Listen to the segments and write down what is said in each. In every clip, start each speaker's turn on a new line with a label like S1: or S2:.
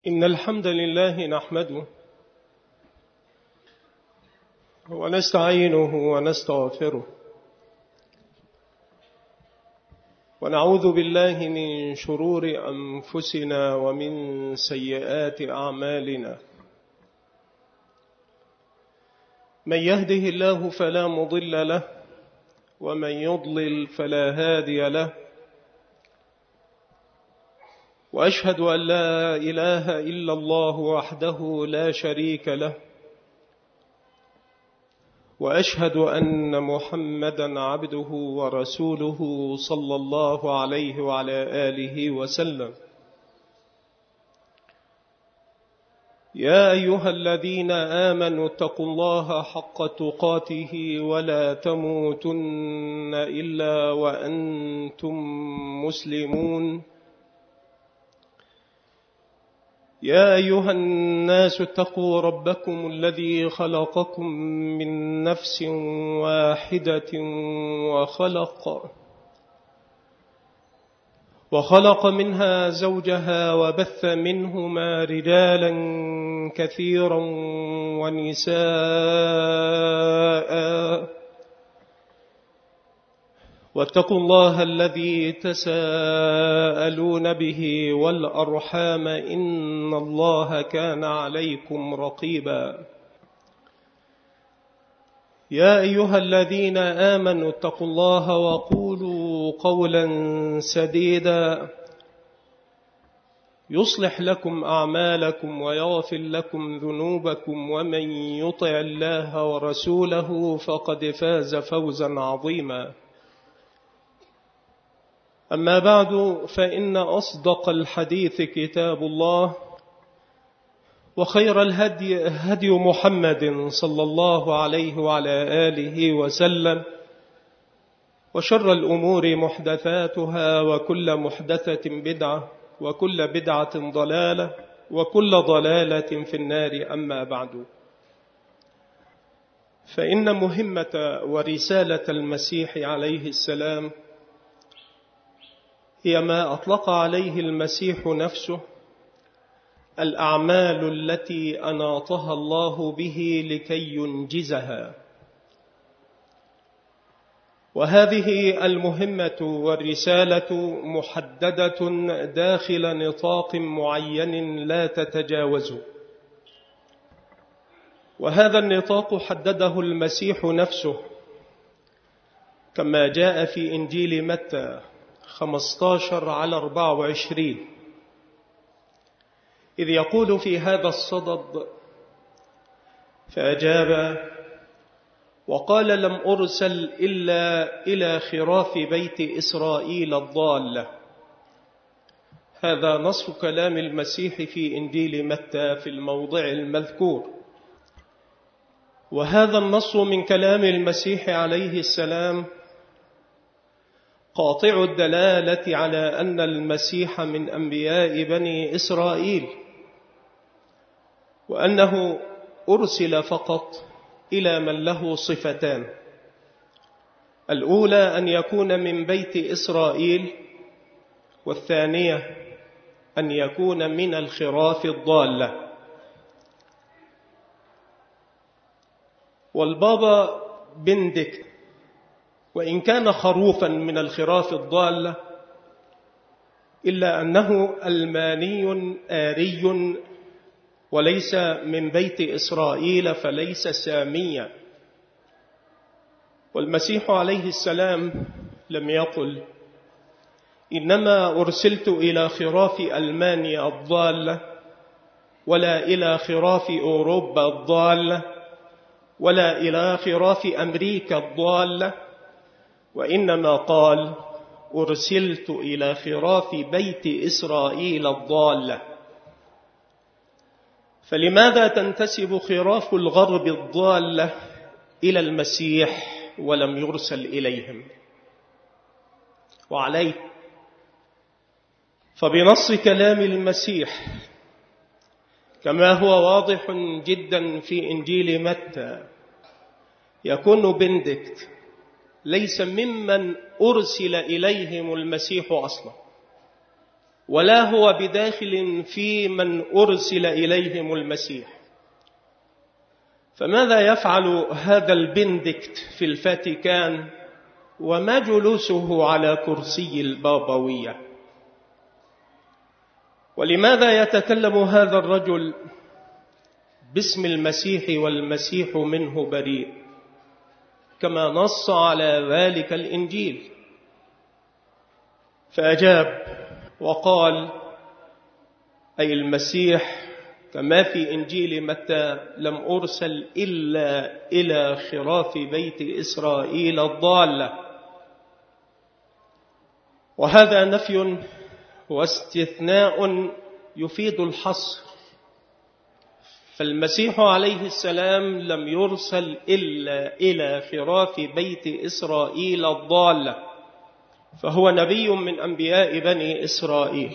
S1: إن الحمد لله نحمده ونستعينه ونستغفره ونعوذ بالله من شرور أنفسنا ومن سيئات أعمالنا. من يهده الله فلا مضل له ومن يضلل فلا هادي له، وأشهد أن لا إله إلا الله وحده لا شريك له، وأشهد أن محمدا عبده ورسوله صلى الله عليه وعلى آله وسلم. يا أيها الذين آمنوا اتقوا الله حق تقاته ولا تموتن إلا وأنتم مسلمون. يا أيها الناس اتقوا ربكم الذي خلقكم من نفس واحدة وخلق منها زوجها وبث منهما رجالا كثيرا ونساء، واتقوا الله الذي تساءلون به والأرحام إن الله كان عليكم رقيبا. يا أيها الذين آمنوا اتقوا الله وقولوا قولا سديدا يصلح لكم أعمالكم ويغفر لكم ذنوبكم، ومن يطع الله ورسوله فقد فاز فوزا عظيما. أما بعد، فإن أصدق الحديث كتاب الله، وخير الهدي هدي محمد صلى الله عليه وعلى آله وسلم، وشر الأمور محدثاتها، وكل محدثة بدعة، وكل بدعة ضلالة، وكل ضلالة في النار. أما بعد، فإن مهمة ورسالة المسيح عليه السلام هي ما أطلق عليه المسيح نفسه: الأعمال التي أناطها الله به لكي ينجزها. وهذه المهمة والرسالة محددة داخل نطاق معين لا تتجاوزه، وهذا النطاق حدده المسيح نفسه كما جاء في إنجيل متى 15:24، إذ يقول في هذا الصدد: فأجاب وقال: لم أرسل إلا إلى خراف بيت إسرائيل الضالة. هذا نص كلام المسيح في إنجيل متى في الموضع المذكور، وهذا النص من كلام المسيح عليه السلام قاطع الدلالة على أن المسيح من أنبياء بني إسرائيل، وأنه أرسل فقط إلى من له صفتان: الأولى أن يكون من بيت إسرائيل، والثانية أن يكون من الخراف الضالة. والبابا بنديكت وإن كان خروفا من الخراف الضالة، إلا أنه ألماني آري وليس من بيت إسرائيل، فليس ساميا. والمسيح عليه السلام لم يقل: إنما أرسلت إلى خراف ألمانيا الضالة، ولا إلى خراف أوروبا الضالة، ولا إلى خراف أمريكا الضالة، وإنما قال: أرسلت إلى خراف بيت إسرائيل الضالة. فلماذا تنتسب خراف الغرب الضالة إلى المسيح ولم يرسل إليهم؟ وعليه فبنص كلام المسيح كما هو واضح جدا في إنجيل متى، يكون بنديكت ليس ممن أرسل إليهم المسيح أصلا، ولا هو بداخل في من أرسل إليهم المسيح. فماذا يفعل هذا البندكت في الفاتيكان وما جلوسه على كرسي البابوية؟ ولماذا يتكلم هذا الرجل باسم المسيح والمسيح منه بريء كما نص على ذلك الإنجيل؟ فأجاب وقال: أي المسيح كما في إنجيل متى: لم أرسل إلا إلى خراف بيت إسرائيل الضالة. وهذا نفي واستثناء يفيد الحصر، فالمسيح عليه السلام لم يرسل إلا إلى خراف بيت إسرائيل الضالة، فهو نبي من أنبياء بني إسرائيل.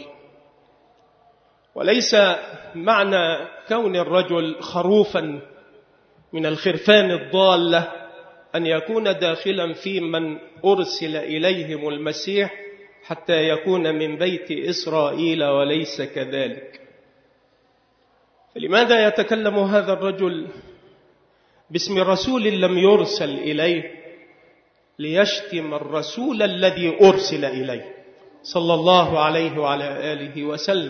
S1: وليس معنى كون الرجل خروفا من الخرفان الضالة أن يكون داخلا في من أرسل إليهم المسيح حتى يكون من بيت إسرائيل، وليس كذلك. فلماذا يتكلم هذا الرجل باسم رسول لم يرسل إليه ليشتم الرسول الذي أرسل إليه صلى الله عليه وعلى آله وسلم؟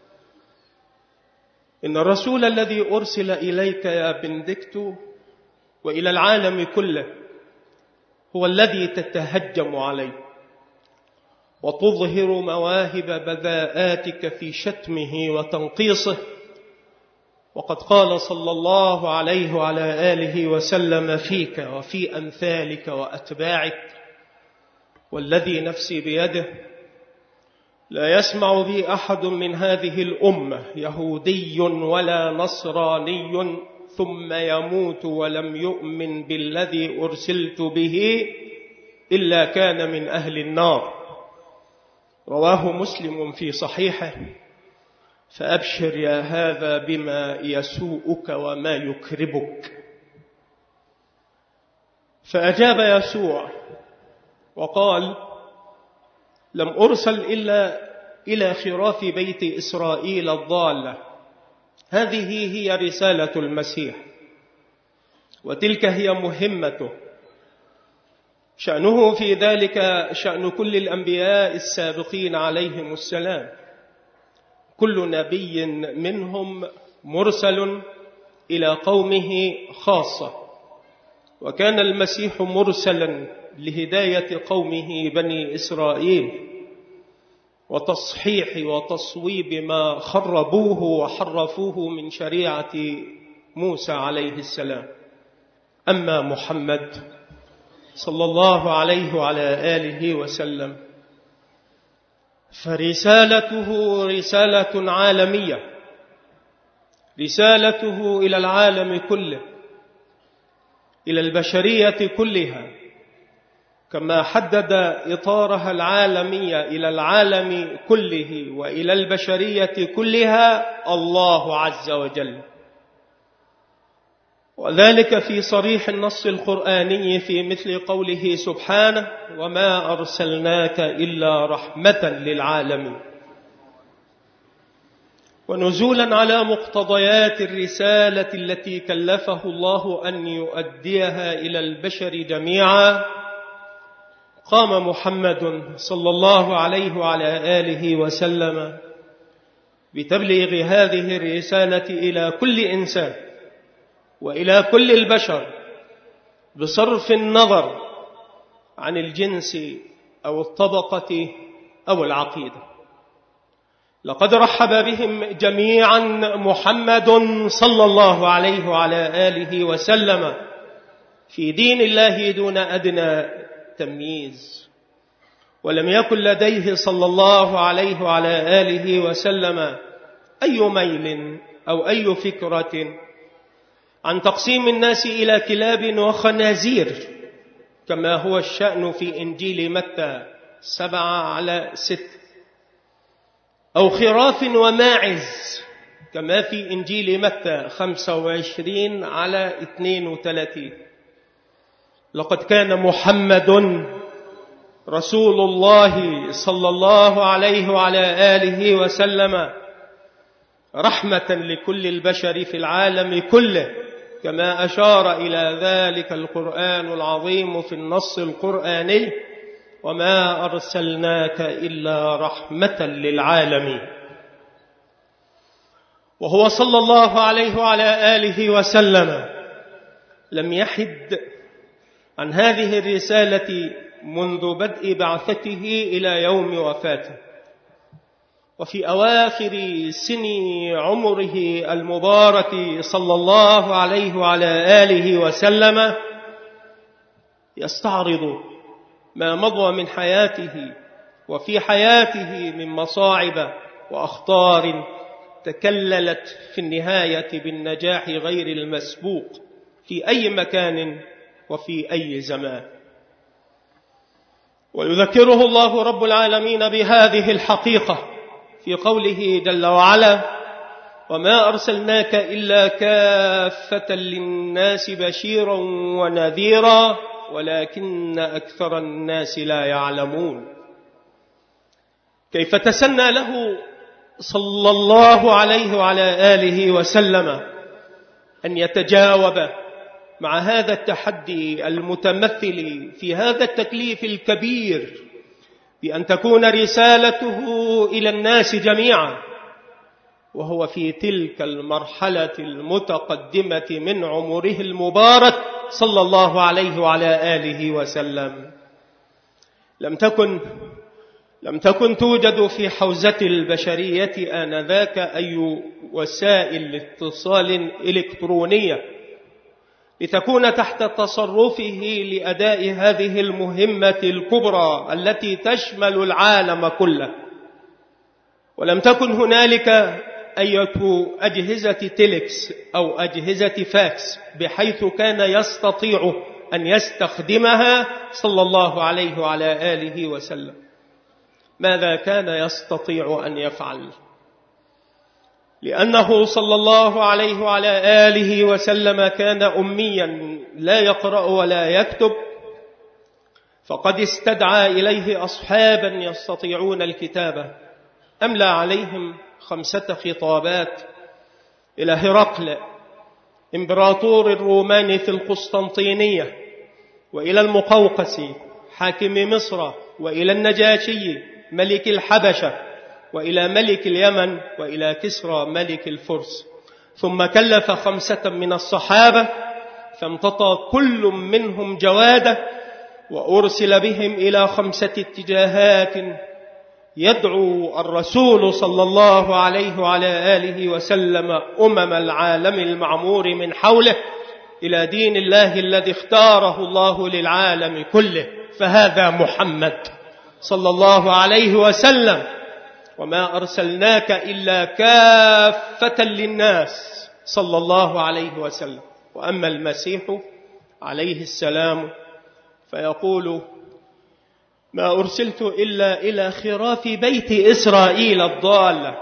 S1: إن الرسول الذي أرسل إليك يا بندكت وإلى العالم كله هو الذي تتهجم عليه وتظهر مواهب بذاءاتك في شتمه وتنقيصه. وقد قال صلى الله عليه وعلى آله وسلم فيك وفي أمثالك وأتباعك: والذي نفسي بيده لا يسمع بي أحد من هذه الأمة يهودي ولا نصراني ثم يموت ولم يؤمن بالذي أرسلت به إلا كان من أهل النار. رواه مسلم في صحيحه. فأبشر يا هذا بما يسوءك وما يكربك. فأجاب يسوع وقال: لم أرسل إلا إلى خراف بيت إسرائيل الضالة. هذه هي رسالة المسيح، وتلك هي مهمته. شأنه في ذلك شأن كل الأنبياء السابقين عليهم السلام. كل نبي منهم مرسل إلى قومه خاصة، وكان المسيح مرسلا لهداية قومه بني إسرائيل وتصحيح وتصويب ما خربوه وحرفوه من شريعة موسى عليه السلام. أما محمد صلى الله عليه وعلى آله وسلم فرسالته رسالة عالمية، رسالته إلى العالم كله، إلى البشرية كلها، كما حدد إطارها العالمية إلى العالم كله وإلى البشرية كلها الله عز وجل. وذلك في صريح النص القرآني في مثل قوله سبحانه: وما أرسلناك إلا رحمة للعالمين. ونزولا على مقتضيات الرسالة التي كلفه الله أن يؤديها إلى البشر جميعا، قام محمد صلى الله عليه وعلى آله وسلم بتبليغ هذه الرسالة إلى كل إنسان وإلى كل البشر بصرف النظر عن الجنس أو الطبقة أو العقيدة. لقد رحب بهم جميعا محمد صلى الله عليه وعلى آله وسلم في دين الله دون أدنى تمييز، ولم يكن لديه صلى الله عليه وعلى آله وسلم أي ميل أو أي فكرة عن تقسيم الناس إلى كلاب وخنازير كما هو الشأن في إنجيل متى 7:6، أو خراف وماعز كما في إنجيل متى 25:32. لقد كان محمد رسول الله صلى الله عليه وعلى آله وسلم رحمة لكل البشر في العالم كله، كما أشار إلى ذلك القرآن العظيم في النص القرآني: وما أرسلناك إلا رحمة للعالمين. وهو صلى الله عليه وعلى آله وسلم لم يحد عن هذه الرسالة منذ بدء بعثته إلى يوم وفاته، وفي أواخر سن عمره المبارك صلى الله عليه وعلى آله وسلم يستعرض ما مضى من حياته وفي حياته من مصاعب وأخطار تكللت في النهاية بالنجاح غير المسبوق في أي مكان وفي أي زمان. ويذكره الله رب العالمين بهذه الحقيقة في قوله جل وعلا: وما أرسلناك إلا كافة للناس بشيرا ونذيرا ولكن أكثر الناس لا يعلمون. كيف تسنى له صلى الله عليه وعلى آله وسلم أن يتجاوب مع هذا التحدي المتمثل في هذا التكليف الكبير بأن تكون رسالته إلى الناس جميعا، وهو في تلك المرحلة المتقدمة من عمره المبارك صلى الله عليه وعلى آله وسلم. لم تكن توجد في حوزة البشرية آنذاك أي وسائل اتصال إلكترونية لتكون تحت تصرفه لأداء هذه المهمة الكبرى التي تشمل العالم كله. ولم تكن هنالك أي أجهزة تيلكس أو أجهزة فاكس بحيث كان يستطيع أن يستخدمها صلى الله عليه وعلى آله وسلم. ماذا كان يستطيع أن يفعل؟ لأنه صلى الله عليه وعلى آله وسلم كان أميا لا يقرأ ولا يكتب، فقد استدعى إليه أصحابا يستطيعون الكتابة. أملى عليهم 5 خطابات إلى هرقل إمبراطور الرومان في القسطنطينية، وإلى المقوقس حاكم مصر، وإلى النجاشي ملك الحبشة، وإلى ملك اليمن، وإلى كسرى ملك الفرس. ثم كلف 5 من الصحابة فامتطى كل منهم جواده، وأرسل بهم إلى 5 اتجاهات يدعو الرسول صلى الله عليه وعلى آله وسلم العالم المعمور من حوله إلى دين الله الذي اختاره الله للعالم كله، فهذا محمد صلى الله عليه وسلم. وما أرسلناك إلا كافة للناس صلى الله عليه وسلم. وأما المسيح عليه السلام فيقول: ما أرسلت إلا إلى خراف بيت إسرائيل الضالة.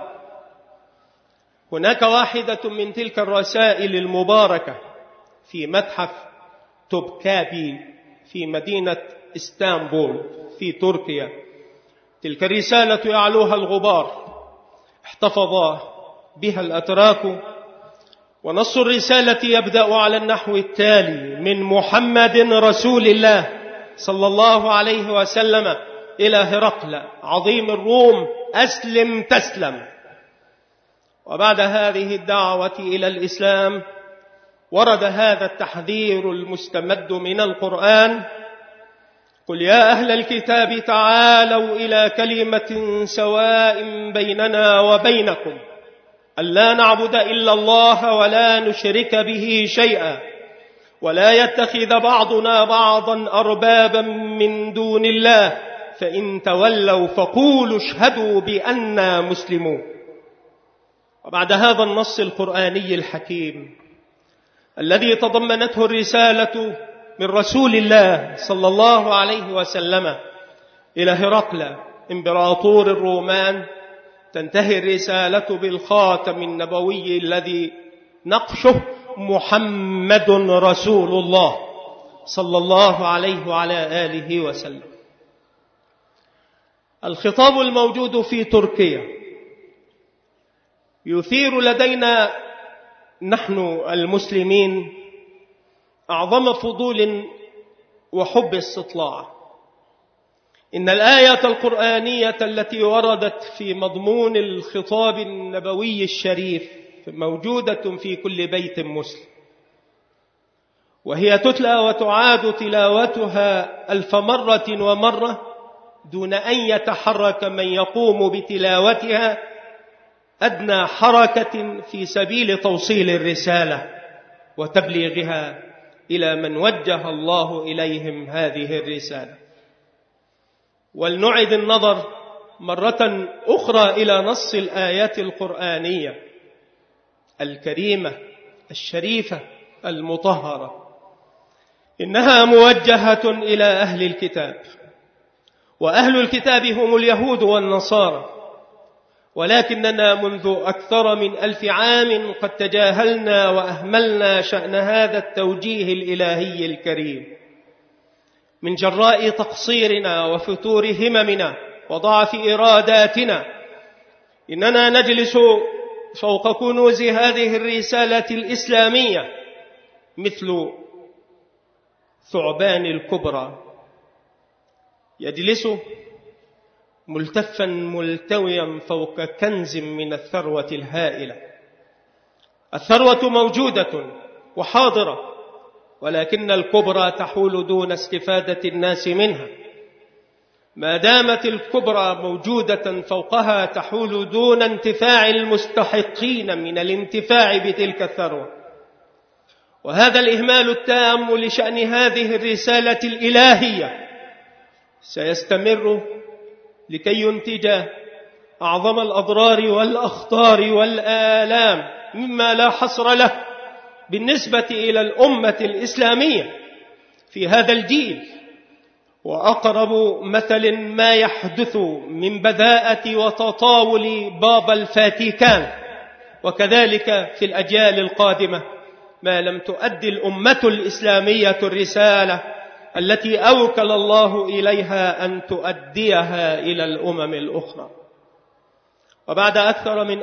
S1: هناك واحدة من تلك الرسائل المباركة في متحف توبكابي في مدينة إسطنبول في تركيا. تلك الرسالة يعلوها الغبار، احتفظ بها الأتراك، ونص الرسالة يبدأ على النحو التالي: من محمد رسول الله صلى الله عليه وسلم إلى هرقل عظيم الروم أسلم تسلم. وبعد هذه الدعوة إلى الإسلام ورد هذا التحذير المستمد من القرآن: قل يا أهل الكتاب تعالوا إلى كلمة سواء بيننا وبينكم ألا نعبد إلا الله ولا نشرك به شيئا ولا يتخذ بعضنا بعضا أربابا من دون الله فإن تولوا فقولوا اشهدوا بأننا مسلمون. وبعد هذا النص القرآني الحكيم الذي تضمنته الرسالة من رسول الله صلى الله عليه وسلم إلى هرقل إمبراطور الرومان، تنتهي الرسالة بالخاتم النبوي الذي نقشه محمد رسول الله صلى الله عليه وعلى آله وسلم. الخطاب الموجود في تركيا يثير لدينا نحن المسلمين أعظم فضول وحب استطلاع. إن الآية القرآنية التي وردت في مضمون الخطاب النبوي الشريف موجودة في كل بيت مسلم، وهي تتلى وتعاد تلاوتها 1000 مرة ومرة دون أن يتحرك من يقوم بتلاوتها أدنى حركة في سبيل توصيل الرسالة وتبليغها إلى من وجه الله إليهم هذه الرسالة. ولنعد النظر مرة أخرى إلى نص الآيات القرآنية الكريمة الشريفة المطهرة. إنها موجهة إلى أهل الكتاب، وأهل الكتاب هم اليهود والنصارى، ولكننا منذ أكثر من 1000 عام قد تجاهلنا وأهملنا شأن هذا التوجيه الإلهي الكريم من جراء تقصيرنا وفتور هممنا وضعف إراداتنا. إننا نجلس فوق كنوز هذه الرسالة الإسلامية مثل ثعبان الكبرى، يجلس ملتفا ملتويا فوق كنز من الثروة الهائلة. الثروة موجودة وحاضرة، ولكن الكبرى تحول دون استفادة الناس منها. ما دامت الكبرى موجودة فوقها تحول دون انتفاع المستحقين من الانتفاع بتلك الثروة. وهذا الإهمال التام لشأن هذه الرسالة الإلهية سيستمر لكي ينتج أعظم الأضرار والأخطار والآلام مما لا حصر له بالنسبة إلى الأمة الإسلامية في هذا الجيل. وأقرب مثل ما يحدث من بذاءة وتطاول بابا الفاتيكان، وكذلك في الأجيال القادمة ما لم تؤدي الأمة الإسلامية الرسالة التي أوكل الله إليها أن تؤديها إلى الأمم الأخرى. وبعد أكثر من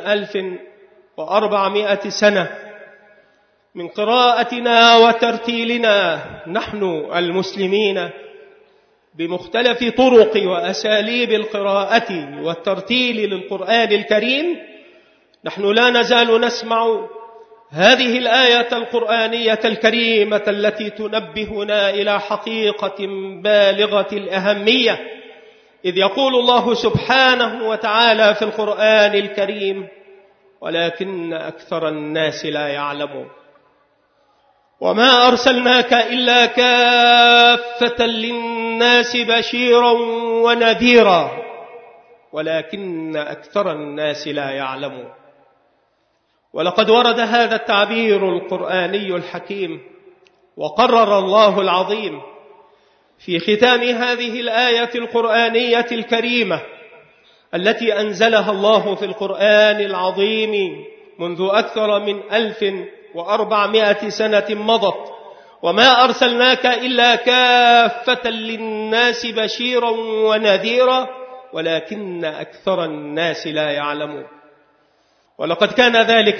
S1: 1400 سنة من قراءتنا وترتيلنا نحن المسلمين بمختلف طرق وأساليب القراءة والترتيل للقرآن الكريم، نحن لا نزال نسمع هذه الآية القرآنية الكريمة التي تنبهنا إلى حقيقة بالغة الأهمية، إذ يقول الله سبحانه وتعالى في القرآن الكريم: ولكن أكثر الناس لا يعلمون. وما أرسلناك إلا كافة للناس بشيرا ونذيرا ولكن أكثر الناس لا يعلمون. ولقد ورد هذا التعبير القرآني الحكيم وقرر الله العظيم في ختام هذه الآية القرآنية الكريمة التي أنزلها الله في القرآن العظيم منذ أكثر من 1400 سنة مضت: وما أرسلناك إلا كافة للناس بشيرا ونذيرا ولكن أكثر الناس لا يعلمون. ولقد كان ذلك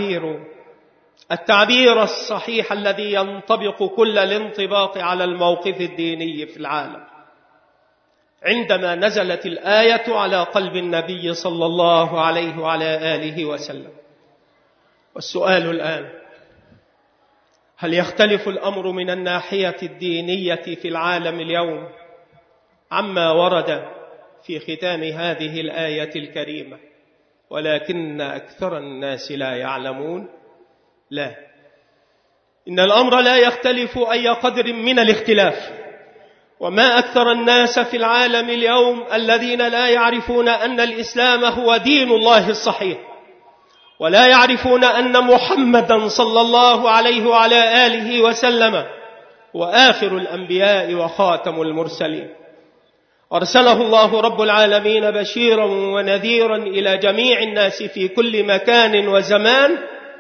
S1: التعبير الصحيح الذي ينطبق كل الانطباق على الموقف الديني في العالم عندما نزلت الآية على قلب النبي صلى الله عليه وعلى آله وسلم. والسؤال الآن: هل يختلف الأمر من الناحية الدينية في العالم اليوم عما ورد في ختام هذه الآية الكريمة ولكن أكثر الناس لا يعلمون؟ لا، إن الأمر لا يختلف أي قدر من الاختلاف. وما أكثر الناس في العالم اليوم الذين لا يعرفون أن الإسلام هو دين الله الصحيح، ولا يعرفون أن محمدا صلى الله عليه وعلى آله وسلم وآخر الأنبياء وخاتم المرسلين. أرسله الله رب العالمين بشيرا ونذيرا إلى جميع الناس في كل مكان وزمان،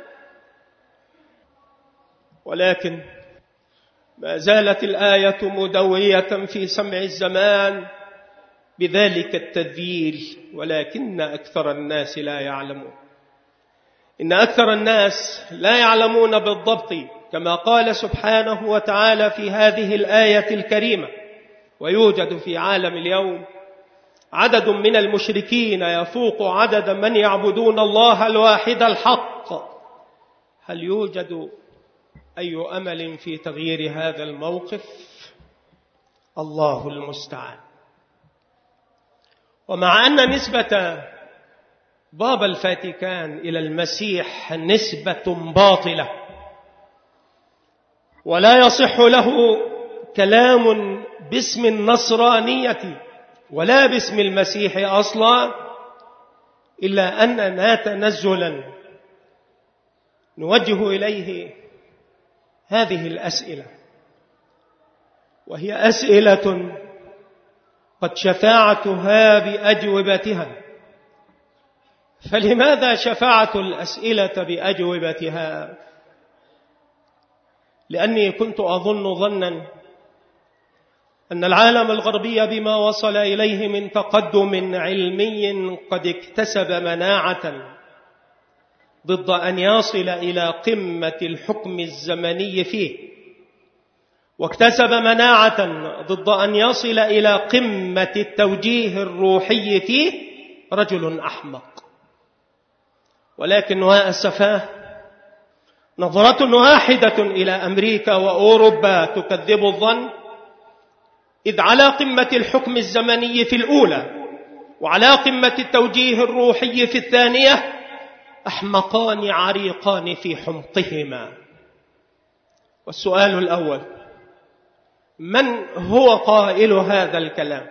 S1: ولكن ما زالت الآية مدوية في سمع الزمان بذلك التذييل، ولكن أكثر الناس لا يعلمون. إن أكثر الناس لا يعلمون بالضبط، كما قال سبحانه وتعالى في هذه الآية الكريمة: ويوجد في عالم اليوم عدد من المشركين يفوق عدد من يعبدون الله الواحد الحق. هل يوجد أي أمل في تغيير هذا الموقف؟ الله المستعان. ومع أن نسبة بابا الفاتيكان إلى المسيح نسبة باطلة، ولا يصح له كلام باسم النصرانية ولا باسم المسيح أصلا، إلا أننا تنزلا نوجه إليه هذه الأسئلة، وهي أسئلة قد شفاعتها بأجوبتها. فلماذا شفاعة الأسئلة بأجوبتها؟ لأني كنت أظن ظنا أن العالم الغربي بما وصل إليه من تقدم علمي قد اكتسب مناعة ضد أن يصل إلى قمة الحكم الزمني فيه، واكتسب مناعة ضد أن يصل إلى قمة التوجيه الروحي فيه رجل أحمق. ولكن وأسفاه نظرة واحدة إلى أمريكا وأوروبا تكذب الظن، إذ على قمة الحكم الزمني في الأولى وعلى قمة التوجيه الروحي في الثانية أحمقان عريقان في حمقهما. والسؤال الأول: من هو قائل هذا الكلام؟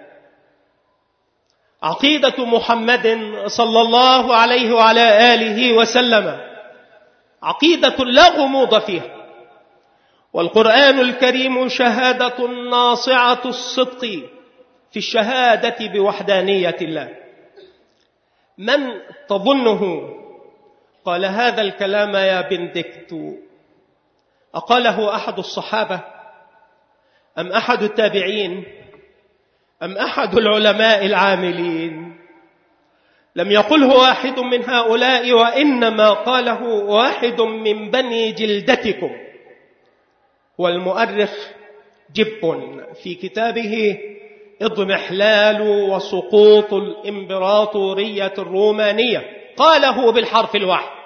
S1: عقيدة محمد صلى الله عليه وعلى آله وسلم عقيدة لا غموض فيها، والقرآن الكريم شهادة ناصعة الصدق في الشهادة بوحدانية الله. من تظنه قال هذا الكلام يا بندكت؟ أقاله أحد الصحابة أم أحد التابعين أم أحد العلماء العاملين؟ لم يقله واحد من هؤلاء، وإنما قاله واحد من بني جلدتكم، والمؤرخ جب في كتابه اضمحلال وسقوط الإمبراطورية الرومانية قاله بالحرف الواحد.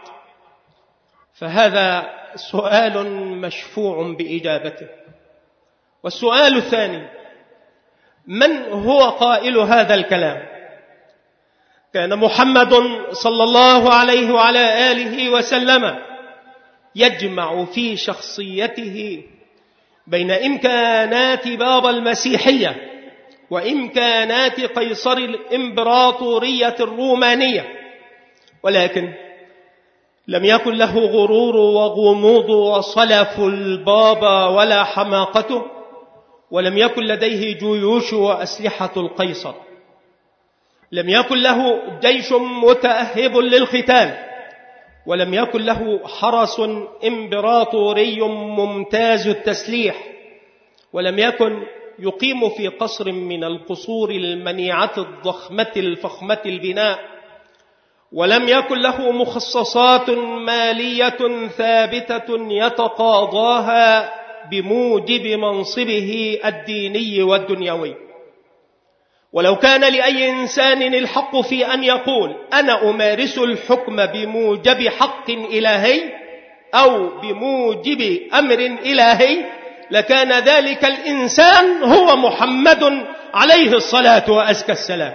S1: فهذا سؤال مشفوع بإجابته. والسؤال الثاني: من هو قائل هذا الكلام؟ كان محمد صلى الله عليه وعلى آله وسلم يجمع في شخصيته بين إمكانات بابا المسيحية وإمكانات قيصر الإمبراطورية الرومانية، ولكن لم يكن له غرور وغموض وصلف البابا ولا حماقته، ولم يكن لديه جيوش وأسلحة القيصر، لم يكن له جيش متأهب للقتال، ولم يكن له حرس إمبراطوري ممتاز التسليح، ولم يكن يقيم في قصر من القصور المنيعة الضخمة الفخمة البناء، ولم يكن له مخصصات مالية ثابتة يتقاضاها بموجب منصبه الديني والدنيوي. ولو كان لأي إنسان الحق في أن يقول أنا أمارس الحكم بموجب حق إلهي أو بموجب أمر إلهي، لكان ذلك الإنسان هو محمد عليه الصلاة وأزكى السلام،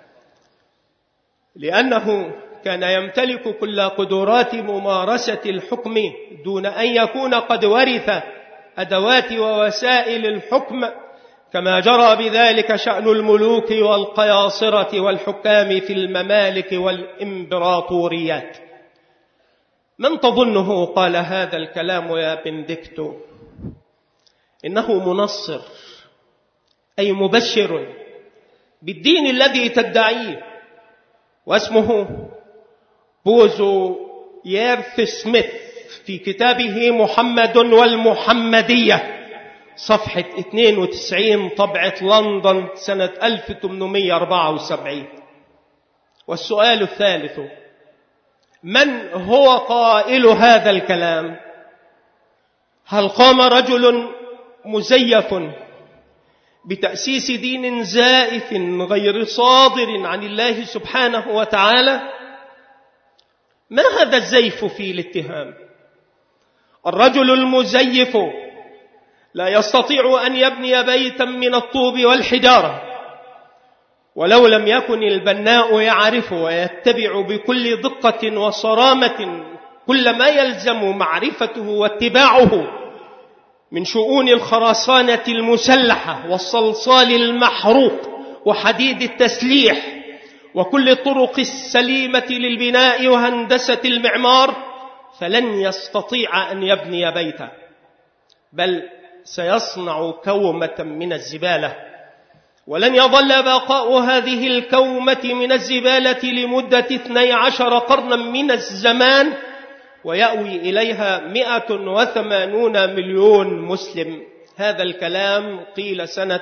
S1: لأنه كان يمتلك كل قدرات ممارسة الحكم دون أن يكون قد ورث أدوات ووسائل الحكم، كما جرى بذلك شأن الملوك والقياصرة والحكام في الممالك والإمبراطوريات. من تظنه قال هذا الكلام يا بندكتو؟ إنه منصر، أي مبشر بالدين الذي تدعيه، واسمه بوزو ييرث سميث في كتابه محمد والمحمدية، صفحة 92 طبعة لندن سنة 1874. والسؤال الثالث: من هو قائل هذا الكلام؟ هل قام رجل مزيف بتأسيس دين زائف غير صادر عن الله سبحانه وتعالى؟ ما هذا الزيف في الاتهام؟ الرجل المزيف لا يستطيع أن يبني بيتا من الطوب والحجارة ولو لم يكن البناء يعرف ويتبع بكل دقة وصرامة كل ما يلزم معرفته واتباعه من شؤون الخرسانة المسلحة والصلصال المحروق وحديد التسليح وكل الطرق السليمة للبناء وهندسة المعمار، فلن يستطيع أن يبني بيتا، بل سيصنع كومة من الزبالة، ولن يظل بقاء هذه الكومة من الزبالة لمدة 12 قرنا من الزمان ويأوي إليها 180 مليون مسلم. هذا الكلام قيل سنة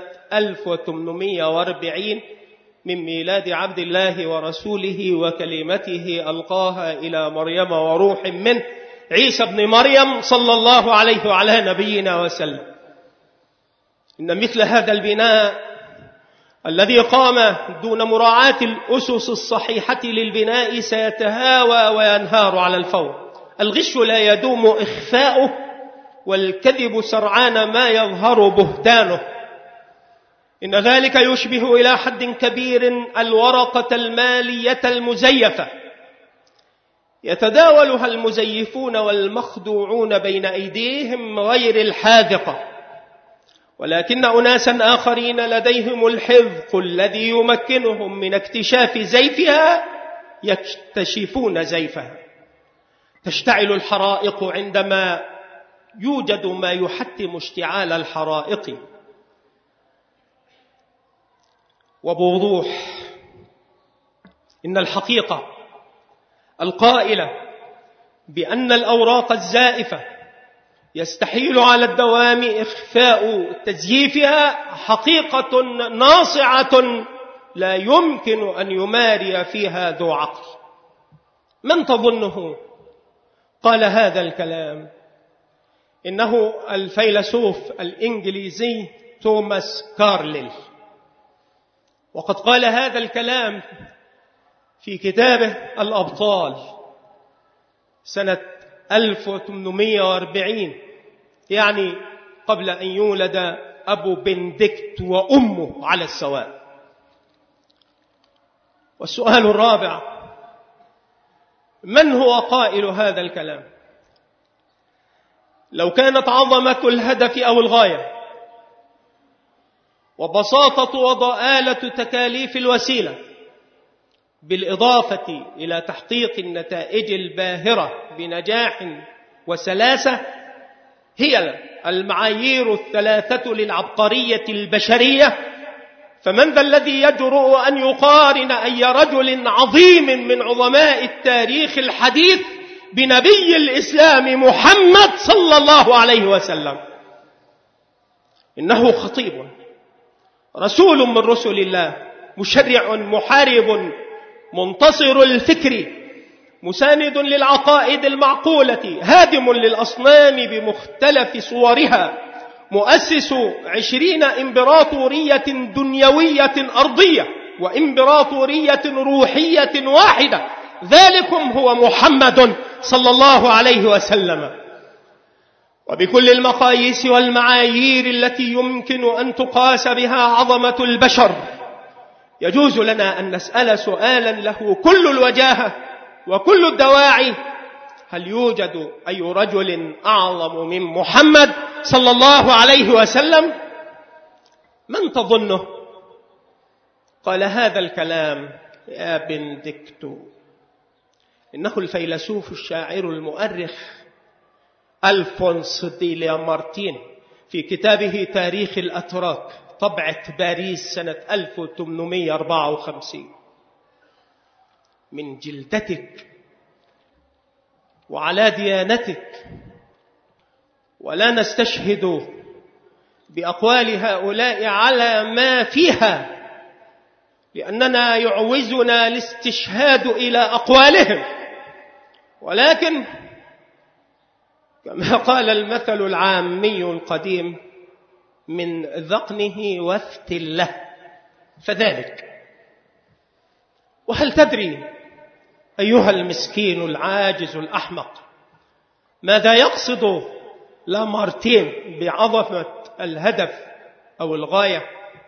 S1: 1840 من ميلاد عبد الله ورسوله وكلمته ألقاها إلى مريم وروح منه، عيسى ابن مريم صلى الله عليه وعلى نبينا وسلم. إن مثل هذا البناء الذي قام دون مراعاة الأسس الصحيحة للبناء سيتهاوى وينهار على الفور. الغش لا يدوم إخفاؤه، والكذب سرعان ما يظهر بهتانه. إن ذلك يشبه إلى حد كبير الورقة المالية المزيفة يتداولها المزيفون والمخدوعون بين أيديهم غير الحاذقة، ولكن أناسا آخرين لديهم الحذق الذي يمكنهم من اكتشاف زيفها يكتشفون زيفها. تشتعل الحرائق عندما يوجد ما يحتم اشتعال الحرائق. وبوضوح إن الحقيقة القائلة بأن الأوراق الزائفة يستحيل على الدوام إخفاء تزييفها حقيقة ناصعة لا يمكن أن يماري فيها ذو عقل. من تظنه قال هذا الكلام؟ إنه الفيلسوف الإنجليزي توماس كارليل، وقد قال هذا الكلام في كتابه الأبطال سنة 1840، يعني قبل أن يولد أبو بنديكت وأمه على السواء. والسؤال الرابع: من هو قائل هذا الكلام؟ لو كانت عظمة الهدف أو الغاية وبساطة وضآلة تكاليف الوسيلة بالإضافة إلى تحقيق النتائج الباهرة بنجاح وسلاسة هي المعايير الثلاثة للعبقرية البشرية، فمن ذا الذي يجرؤ أن يقارن أي رجل عظيم من عظماء التاريخ الحديث بنبي الإسلام محمد صلى الله عليه وسلم؟ إنه خطيب، رسول من رسل الله، مشرع محارب، منتصر الفكر، مساند للعقائد المعقولة، هادم للأصنام بمختلف صورها، مؤسس 20 إمبراطورية دنيوية أرضية وإمبراطورية روحية واحدة. ذلكم هو محمد صلى الله عليه وسلم. وبكل المقاييس والمعايير التي يمكن أن تقاس بها عظمة البشر يجوز لنا أن نسأل سؤالا له كل الوجاهة وكل الدواعي: هل يوجد أي رجل أعظم من محمد صلى الله عليه وسلم؟ من تظنه قال هذا الكلام يا بنديكتو؟ إنه الفيلسوف الشاعر المؤرخ ألفونس دي لامارتين في كتابه تاريخ الأتراك طبعة باريس سنة 1854. من جلدتك وعلى ديانتك، ولا نستشهد بأقوال هؤلاء على ما فيها، لأننا يعوزنا الاستشهاد إلى أقوالهم. ولكن كما قال المثل العامي القديم: من ذقنه وافتله، فذلك. وهل تدري أيها المسكين العاجز الأحمق ماذا يقصد لامارتين بعظمة الهدف أو الغاية؟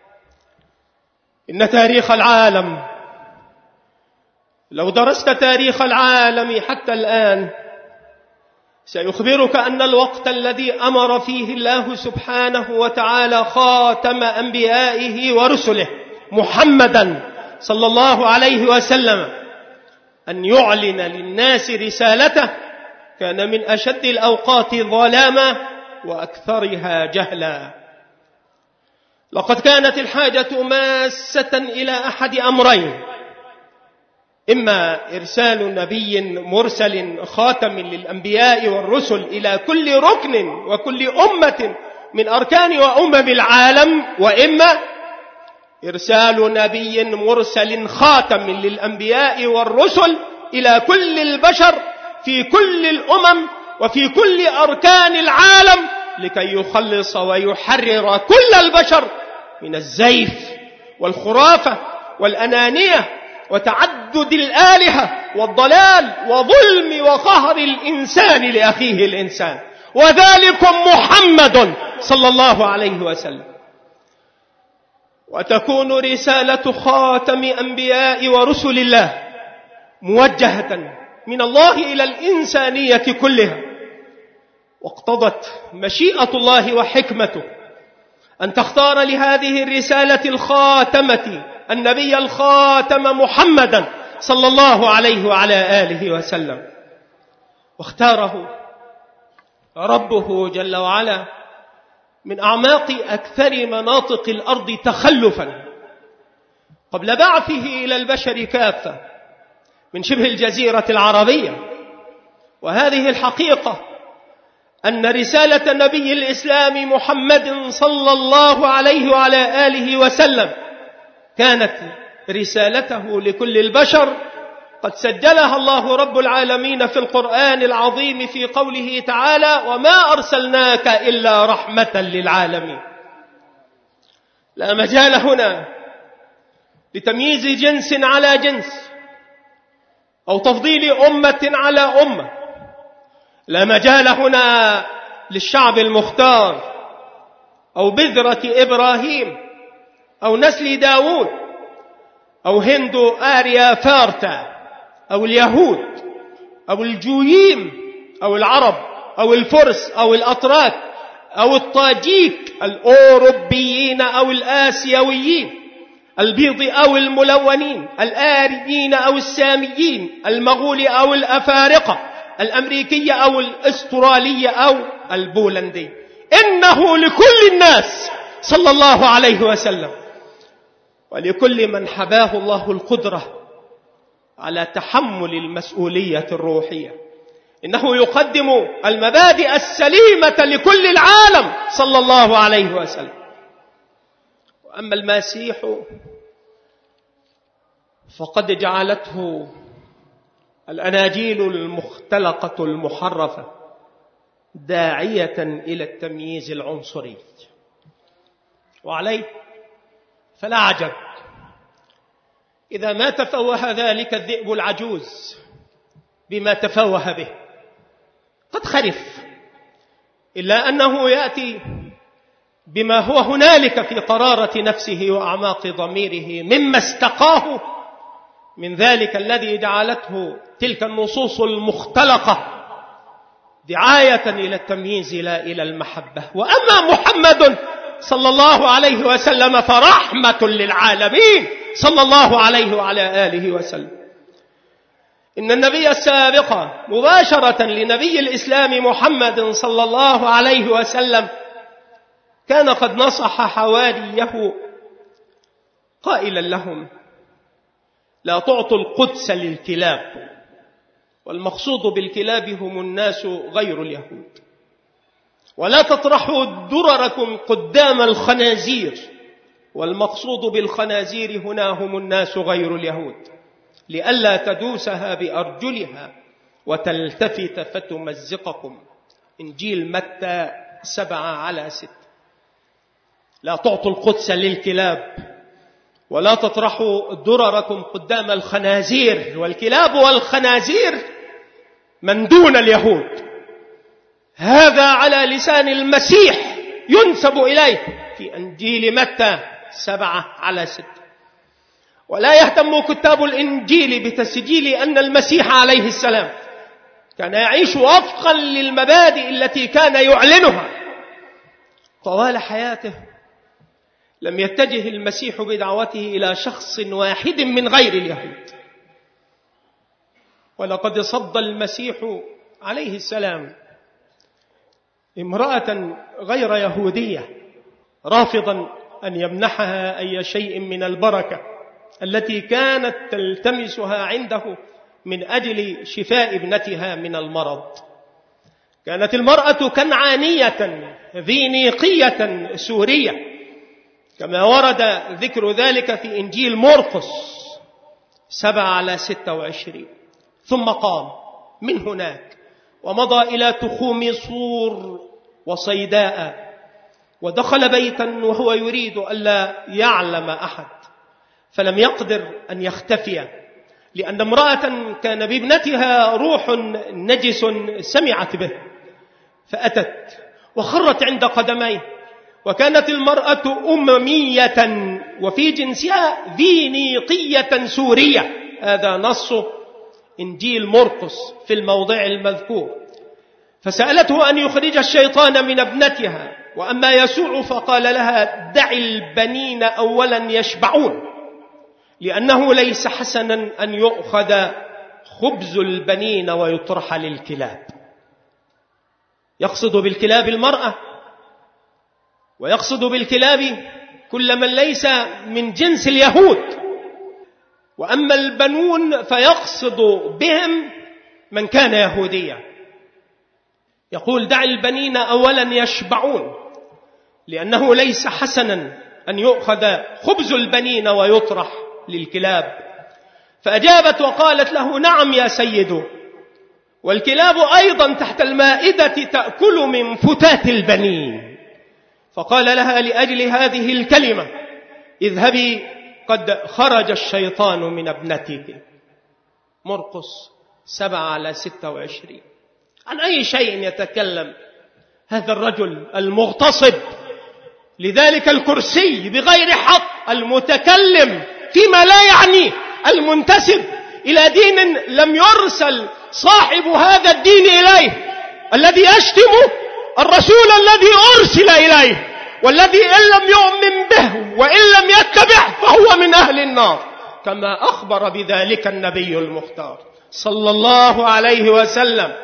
S1: إن تاريخ العالم، لو درست تاريخ العالم حتى الآن، سيخبرك أن الوقت الذي أمر فيه الله سبحانه وتعالى خاتم أنبيائه ورسله محمدا صلى الله عليه وسلم أن يعلن للناس رسالته كان من أشد الأوقات ظلاما وأكثرها جهلا. لقد كانت الحاجة ماسة إلى أحد أمرين: إما إرسال نبي مرسل خاتم للأنبياء والرسل إلى كل ركن وكل أمة من أركان وأمم العالم، وإما إرسال نبي مرسل خاتم للأنبياء والرسل إلى كل البشر في كل الأمم وفي كل أركان العالم، لكي يخلص ويحرر كل البشر من الزيف والخرافة والأنانية وتعدد الآلهة والضلال وظلم وقهر الإنسان لأخيه الإنسان، وذلكم محمد صلى الله عليه وسلم. وتكون رسالة خاتم أنبياء ورسل الله موجهة من الله إلى الإنسانية كلها، واقتضت مشيئة الله وحكمته أن تختار لهذه الرسالة الخاتمة النبي الخاتم محمدا صلى الله عليه وعلى آله وسلم، واختاره ربه جل وعلا من أعماق أكثر مناطق الأرض تخلفا قبل بعثه إلى البشر كافة من شبه الجزيرة العربية. وهذه الحقيقة أن رسالة نبي الإسلام محمد صلى الله عليه وعلى آله وسلم كانت رسالته لكل البشر، قد سجلها الله رب العالمين في القرآن العظيم في قوله تعالى: وما أرسلناك إلا رحمة للعالمين. لا مجال هنا لتمييز جنس على جنس أو تفضيل أمة على أمة، لا مجال هنا للشعب المختار أو بذرة إبراهيم أو نسل داود أو هند آريا فارتا أو اليهود أو الجويم أو العرب أو الفرس أو الأتراك أو الطاجيك، الأوروبيين أو الآسيويين، البيض أو الملونين، الآريين أو الساميين، المغول أو الأفارقة، الأمريكية أو الأسترالية أو البولندي. إنه لكل الناس صلى الله عليه وسلم، ولكل من حباه الله القدرة على تحمل المسؤولية الروحية، إنه يقدم المبادئ السليمة لكل العالم صلى الله عليه وسلم. وأما المسيح فقد جعلته الأناجيل المختلقة المحرفة داعية إلى التمييز العنصري، وعليه فلا عجب إذا ما تفوه ذلك الذئب العجوز بما تفوه به. قد خرف، إلا أنه يأتي بما هو هنالك في قرارة نفسه وأعماق ضميره مما استقاه من ذلك الذي جعلته تلك النصوص المختلقة دعاية إلى التمييز لا إلى المحبة. وأما محمد صلى الله عليه وسلم فرحمة للعالمين صلى الله عليه وعلى آله وسلم. إن النبي السابق مباشرة لنبي الإسلام محمد صلى الله عليه وسلم كان قد نصح حواريه قائلا لهم: لا تعطوا القدس للكلاب، والمقصود بالكلاب هم الناس غير اليهود. ولا تطرحوا درركم قدام الخنازير. والمقصود بالخنازير هنا هم الناس غير اليهود، لئلا تدوسها بأرجلها وتلتفت فتمزقكم. إنجيل متى 7:6. لا تعطوا القدس للكلاب، ولا تطرحوا درركم قدام الخنازير. والكلاب والخنازير من دون اليهود. هذا على لسان المسيح ينسب إليه في إنجيل متى 7:6. ولا يهتم كتاب الإنجيل بتسجيل أن المسيح عليه السلام كان يعيش وفقا للمبادئ التي كان يعلنها طوال حياته. لم يتجه المسيح بدعوته إلى شخص واحد من غير اليهود. ولقد صد المسيح عليه السلام امرأة غير يهودية، رافضا أن يمنحها أي شيء من البركة التي كانت تلتمسها عنده من أجل شفاء ابنتها من المرض. كانت المرأة كنعانية ذينيقية سورية، كما ورد ذكر ذلك في إنجيل مرقس 7:26. ثم قام من هناك ومضى إلى تخوم صور وصيداء، ودخل بيتا وهو يريد ألا يعلم أحد، فلم يقدر أن يختفي، لأن امرأة كان بابنتها روح نجس سمعت به، فأتت وخرت عند قدميه. وكانت المرأة أممية وفي جنسها ذينيقية سورية. هذا نص إنجيل مرقس في الموضع المذكور. فسألته أن يخرج الشيطان من ابنتها، وأما يسوع فقال لها: دعي البنين أولا يشبعون، لأنه ليس حسنا أن يؤخذ خبز البنين ويطرح للكلاب. يقصد بالكلاب المرأة، ويقصد بالكلاب كل من ليس من جنس اليهود. وأما البنون فيقصد بهم من كان يهوديا. يقول: دع البنين أولا يشبعون، لأنه ليس حسنا أن يؤخذ خبز البنين ويطرح للكلاب. فأجابت وقالت له: نعم يا سيد، والكلاب أيضا تحت المائدة تأكل من فتات البنين. فقال لها: لأجل هذه الكلمة اذهبي، قد خرج الشيطان من ابنتك. مرقس 7:26. عن أي شيء يتكلم هذا الرجل المغتصب لذلك الكرسي بغير حق، المتكلم فيما لا يعنيه، المنتسب إلى دين لم يرسل صاحب هذا الدين إليه، الذي يشتم الرسول الذي أرسل إليه، والذي إن لم يؤمن به وإن لم يتبعه فهو من أهل النار، كما أخبر بذلك النبي المختار صلى الله عليه وسلم.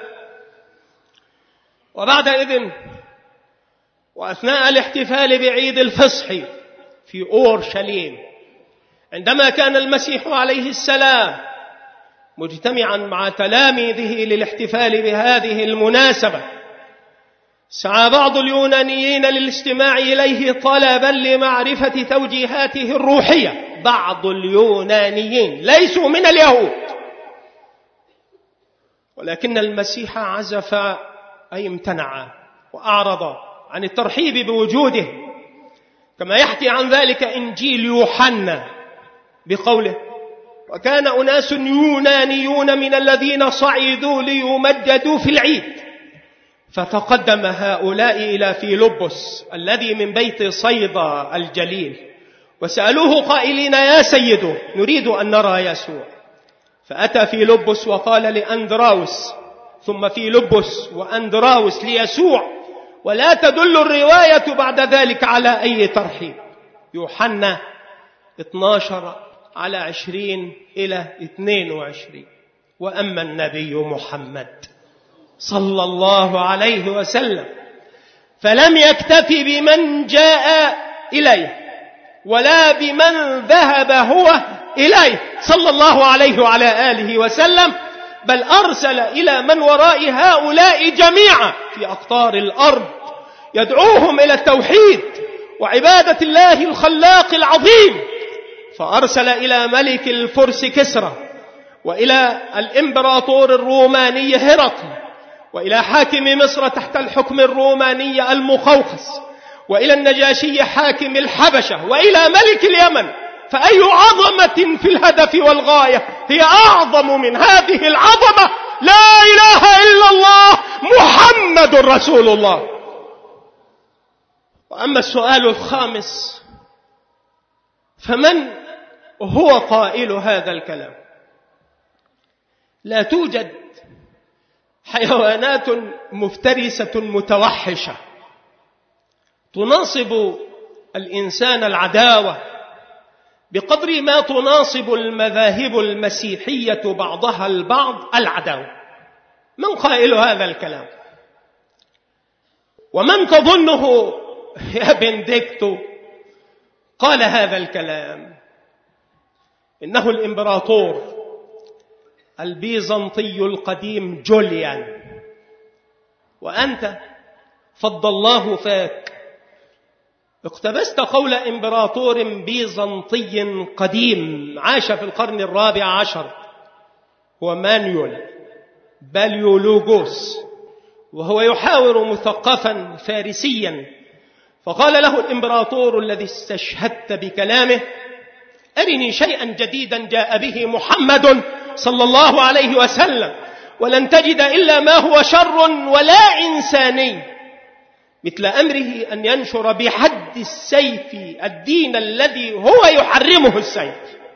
S1: وبعد إذن وأثناء الاحتفال بعيد الفصح في أورشليم، عندما كان المسيح عليه السلام مجتمعا مع تلاميذه للاحتفال بهذه المناسبة، سعى بعض اليونانيين للاستماع إليه طلبا لمعرفة توجيهاته الروحية. بعض اليونانيين ليسوا من اليهود، ولكن المسيح عزف أي امتنع وأعرض عن الترحيب بوجوده، كما يحكي عن ذلك إنجيل يوحنا بقوله: وكان أناس يونانيون من الذين صعدوا ليمجدوا في العيد، فتقدم هؤلاء إلى فيلبس الذي من بيت صيدا الجليل، وسألوه قائلين: يا سيد، نريد أن نرى يسوع. فأتى فيلبس وقال لأندراوس، ثم فيلبس وأندراوس ليسوع، ولا تدل الرواية بعد ذلك على أي ترحيب. يوحنا 12:20 إلى 22. وأما النبي محمد صلى الله عليه وسلم فلم يكتفي بمن جاء إليه ولا بمن ذهب هو إليه صلى الله عليه وعلى آله وسلم، بل أرسل إلى من وراء هؤلاء جميعا في أقطار الأرض يدعوهم إلى التوحيد وعبادة الله الخلاق العظيم، فأرسل إلى ملك الفرس كسرى، وإلى الإمبراطور الروماني هرقل، وإلى حاكم مصر تحت الحكم الروماني المقوقس، وإلى النجاشي حاكم الحبشة، وإلى ملك اليمن. فأي عظمة في الهدف والغاية هي أعظم من هذه العظمة؟ لا إله إلا الله محمد رسول الله. وأما السؤال الخامس، فمن هو قائل هذا الكلام؟ لا توجد حيوانات مفترسة متوحشة تناصب الإنسان العداوة بقدر ما تناصب المذاهب المسيحية بعضها البعض العداوة. من قائل هذا الكلام؟ ومن تظنه يا بنديكتو قال هذا الكلام؟ إنه الإمبراطور البيزنطي القديم جوليان. وأنت فض الله فاك اقتبست قول إمبراطور بيزنطي قديم عاش في القرن الرابع عشر، هو مانويل باليولوغوس، وهو يحاور مثقفا فارسيا. فقال له الإمبراطور الذي استشهدت بكلامه: أرني شيئا جديدا جاء به محمد صلى الله عليه وسلم، ولن تجد إلا ما هو شر ولا إنساني، مثل أمره أن ينشر بحد السيف الدين الذي هو يحرمه السيف.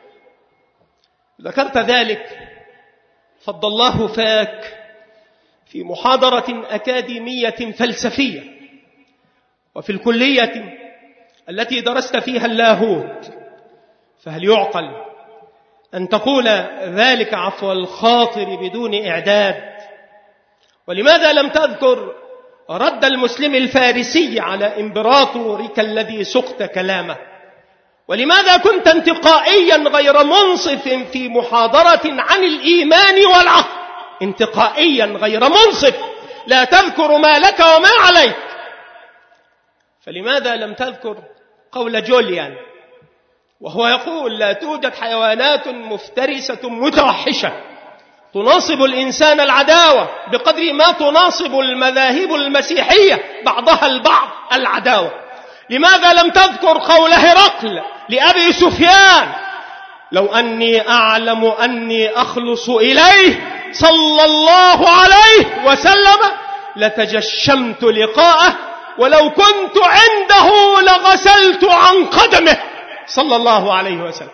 S1: ذكرت ذلك فض الله فاك في محاضرة أكاديمية فلسفية، وفي الكلية التي درست فيها اللاهوت. فهل يعقل أن تقول ذلك عفو الخاطر بدون إعداد؟ ولماذا لم تذكر رد المسلم الفارسي على إمبراطورك الذي سقت كلامه؟ ولماذا كنت انتقائيا غير منصف في محاضرة عن الإيمان والعقل؟ انتقائيا غير منصف، لا تذكر ما لك وما عليك. فلماذا لم تذكر قول جوليان وهو يقول: لا توجد حيوانات مفترسة متوحشة تناصب الإنسان العداوة بقدر ما تناصب المذاهب المسيحية بعضها البعض العداوة؟ لماذا لم تذكر قول هرقل لأبي سفيان: لو أني أعلم أني أخلص إليه صلى الله عليه وسلم لتجشمت لقاءه، ولو كنت عنده لغسلت عن قدمه صلى الله عليه وسلم.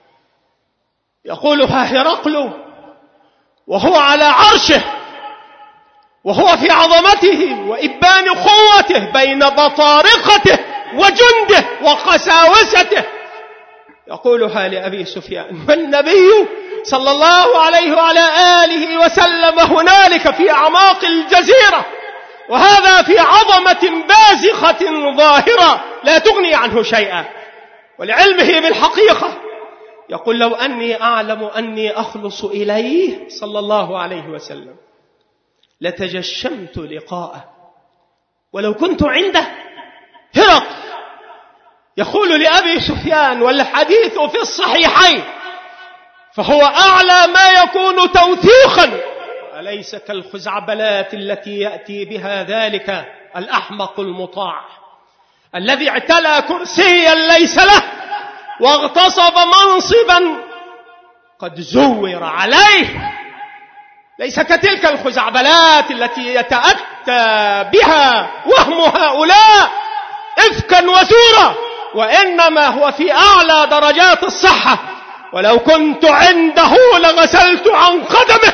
S1: يقولها هرقل وهو على عرشه، وهو في عظمته وإبان قوته بين بطارقته وجنده وقساوسته، يقولها لأبي سفيان، والنبي صلى الله عليه وعلى آله وسلم هنالك في أعماق الجزيرة، وهذا في عظمة بازخة ظاهرة لا تغني عنه شيئا. ولعلمه بالحقيقة يقول: لو أني أعلم أني أخلص إليه صلى الله عليه وسلم لتجشمت لقاءه ولو كنت عنده. هرقل يقول لأبي سفيان، والحديث في الصحيحين، فهو أعلى ما يكون توثيقا، أليس كالخزعبلات التي يأتي بها ذلك الأحمق المطاع الذي اعتلى كرسيا ليس له واغتصب منصبا قد زور عليه. ليس كتلك الخزعبلات التي يتأتى بها وهم هؤلاء إفكا وزورا، وإنما هو في أعلى درجات الصحة. ولو كنت عنده لغسلت عن قدمه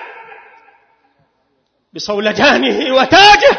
S1: بصولجانه وتاجه.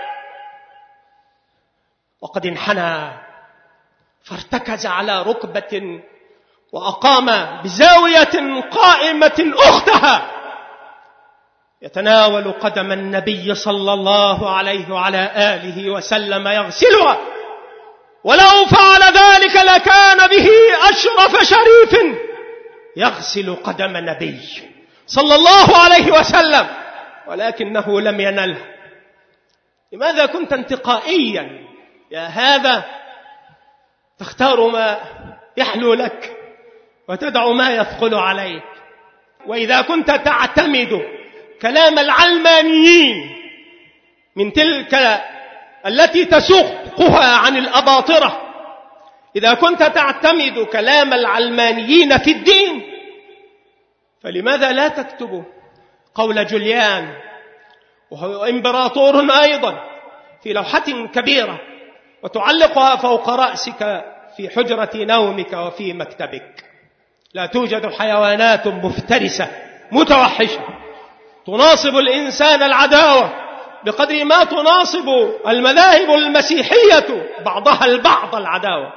S1: وقد انحنى فارتكز على ركبة وأقام بزاوية قائمة أختها يتناول قدم النبي صلى الله عليه وعلى آله وسلم يغسلها. ولو فعل ذلك لكان به أشرف شريف يغسل قدم نبي صلى الله عليه وسلم، ولكنه لم ينله. لماذا كنت انتقائيا يا هذا تختار ما يحلو لك وتدع ما يثقل عليك؟ وإذا كنت تعتمد كلام العلمانيين من تلك التي تسوقها عن الأباطرة، إذا كنت تعتمد كلام العلمانيين في الدين، فلماذا لا تكتب قول جوليان وهو إمبراطور أيضا في لوحة كبيرة وتعلقها فوق رأسك في حجرة نومك وفي مكتبك؟ لا توجد حيوانات مفترسة متوحشة تناصب الإنسان العداوة بقدر ما تناصب المذاهب المسيحية بعضها البعض العداوة.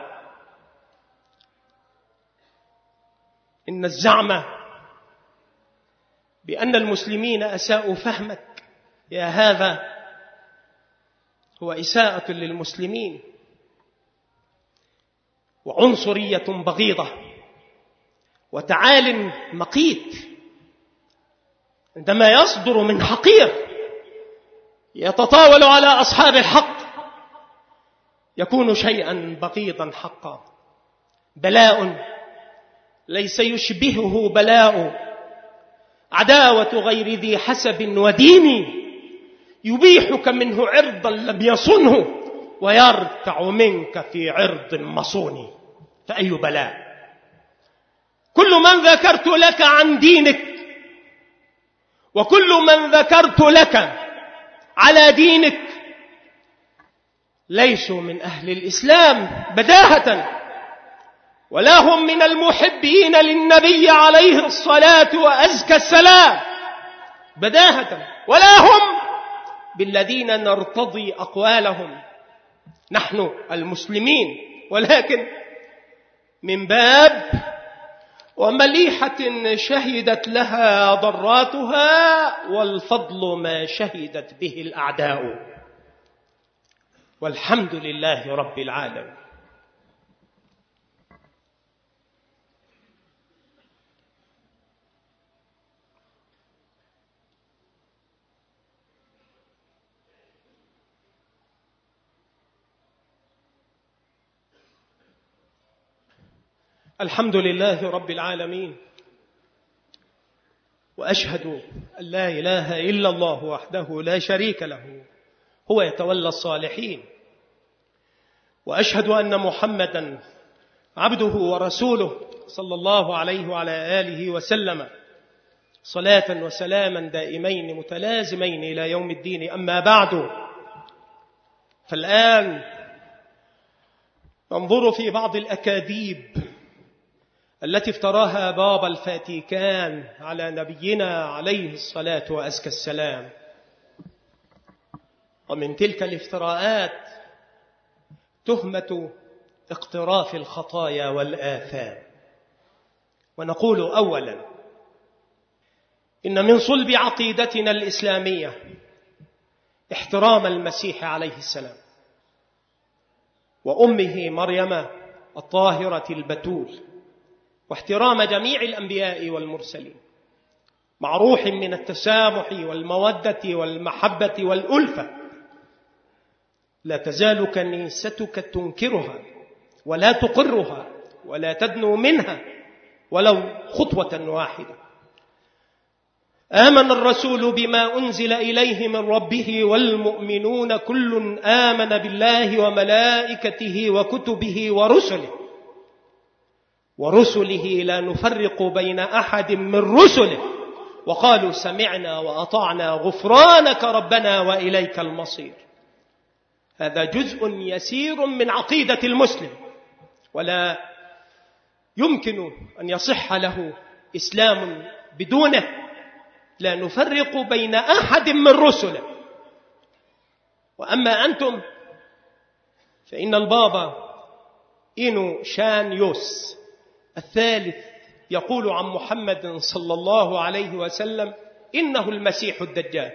S1: إن الزعم بأن المسلمين أساءوا فهمك يا هذا هو إساءة للمسلمين وعنصرية بغيضة وتعال مقيت عندما يصدر من حقير يتطاول على أصحاب الحق يكون شيئا بغيضا حقا. بلاء ليس يشبهه بلاء عداوة غير ذي حسب ودين، يبيحك منه عرضا لم يصنه ويرتع منك في عرض مصون. فأي بلاء؟ كل من ذكرت لك عن دينك وكل من ذكرت لك على دينك ليسوا من أهل الإسلام بداهة، ولا هم من المحبين للنبي عليه الصلاة وأزكى السلام بداهة، ولا هم بالذين نرتضي أقوالهم نحن المسلمين، ولكن من باب ومليحة شهدت لها ضراتها والفضل ما شهدت به الأعداء، والحمد لله رب العالمين. الحمد لله رب العالمين، وأشهد أن لا إله إلا الله وحده لا شريك له هو يتولى الصالحين، وأشهد أن محمدا عبده ورسوله صلى الله عليه وعلى آله وسلم صلاة وسلاما دائمين متلازمين إلى يوم الدين. أما بعد، فالآن ننظر في بعض الأكاذيب التي افتراها بابا الفاتيكان على نبينا عليه الصلاة وأزكى السلام. ومن تلك الافتراءات تهمة اقتراف الخطايا والآثام. ونقول أولا إن من صلب عقيدتنا الإسلامية احترام المسيح عليه السلام وأمه مريم الطاهرة البتول، واحترام جميع الأنبياء والمرسلين مع روح من التسامح والمودة والمحبة والألفة. لا تزال كنيستك تنكرها ولا تقرها ولا تدنو منها ولو خطوة واحدة. آمن الرسول بما أنزل إليه من ربه والمؤمنون كل آمن بالله وملائكته وكتبه ورسله لا نفرق بين أحد من رسله وقالوا سمعنا وأطعنا غفرانك ربنا وإليك المصير. هذا جزء يسير من عقيدة المسلم، ولا يمكن أن يصح له إسلام بدونه. لا نفرق بين أحد من رسله. وأما أنتم فإن البابا إنو شانيوس الثالث يقول عن محمد صلى الله عليه وسلم إنه المسيح الدجال،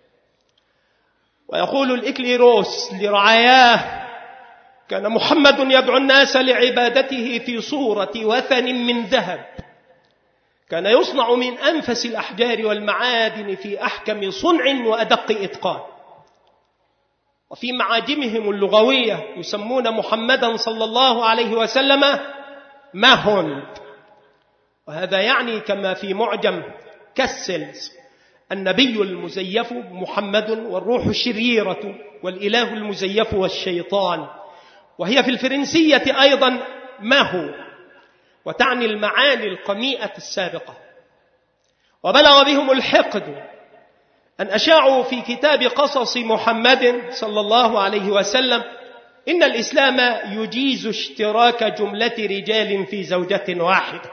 S1: ويقول الإكليروس لرعاياه كان محمد يدعو الناس لعبادته في صورة وثن من ذهب كان يصنع من أنفس الأحجار والمعادن في أحكم صنع وأدق إتقان. وفي معاجمهم اللغوية يسمون محمدا صلى الله عليه وسلم ماهون، وهذا يعني كما في معجم كسلز النبي المزيف محمد والروح الشريرة والإله المزيف والشيطان، وهي في الفرنسية أيضا ماهو، وتعني المعاني القميئة السابقة. وبلغ بهم الحقد أن أشاعوا في كتاب قصص محمد صلى الله عليه وسلم إن الإسلام يجيز اشتراك جملة رجال في زوجة واحدة،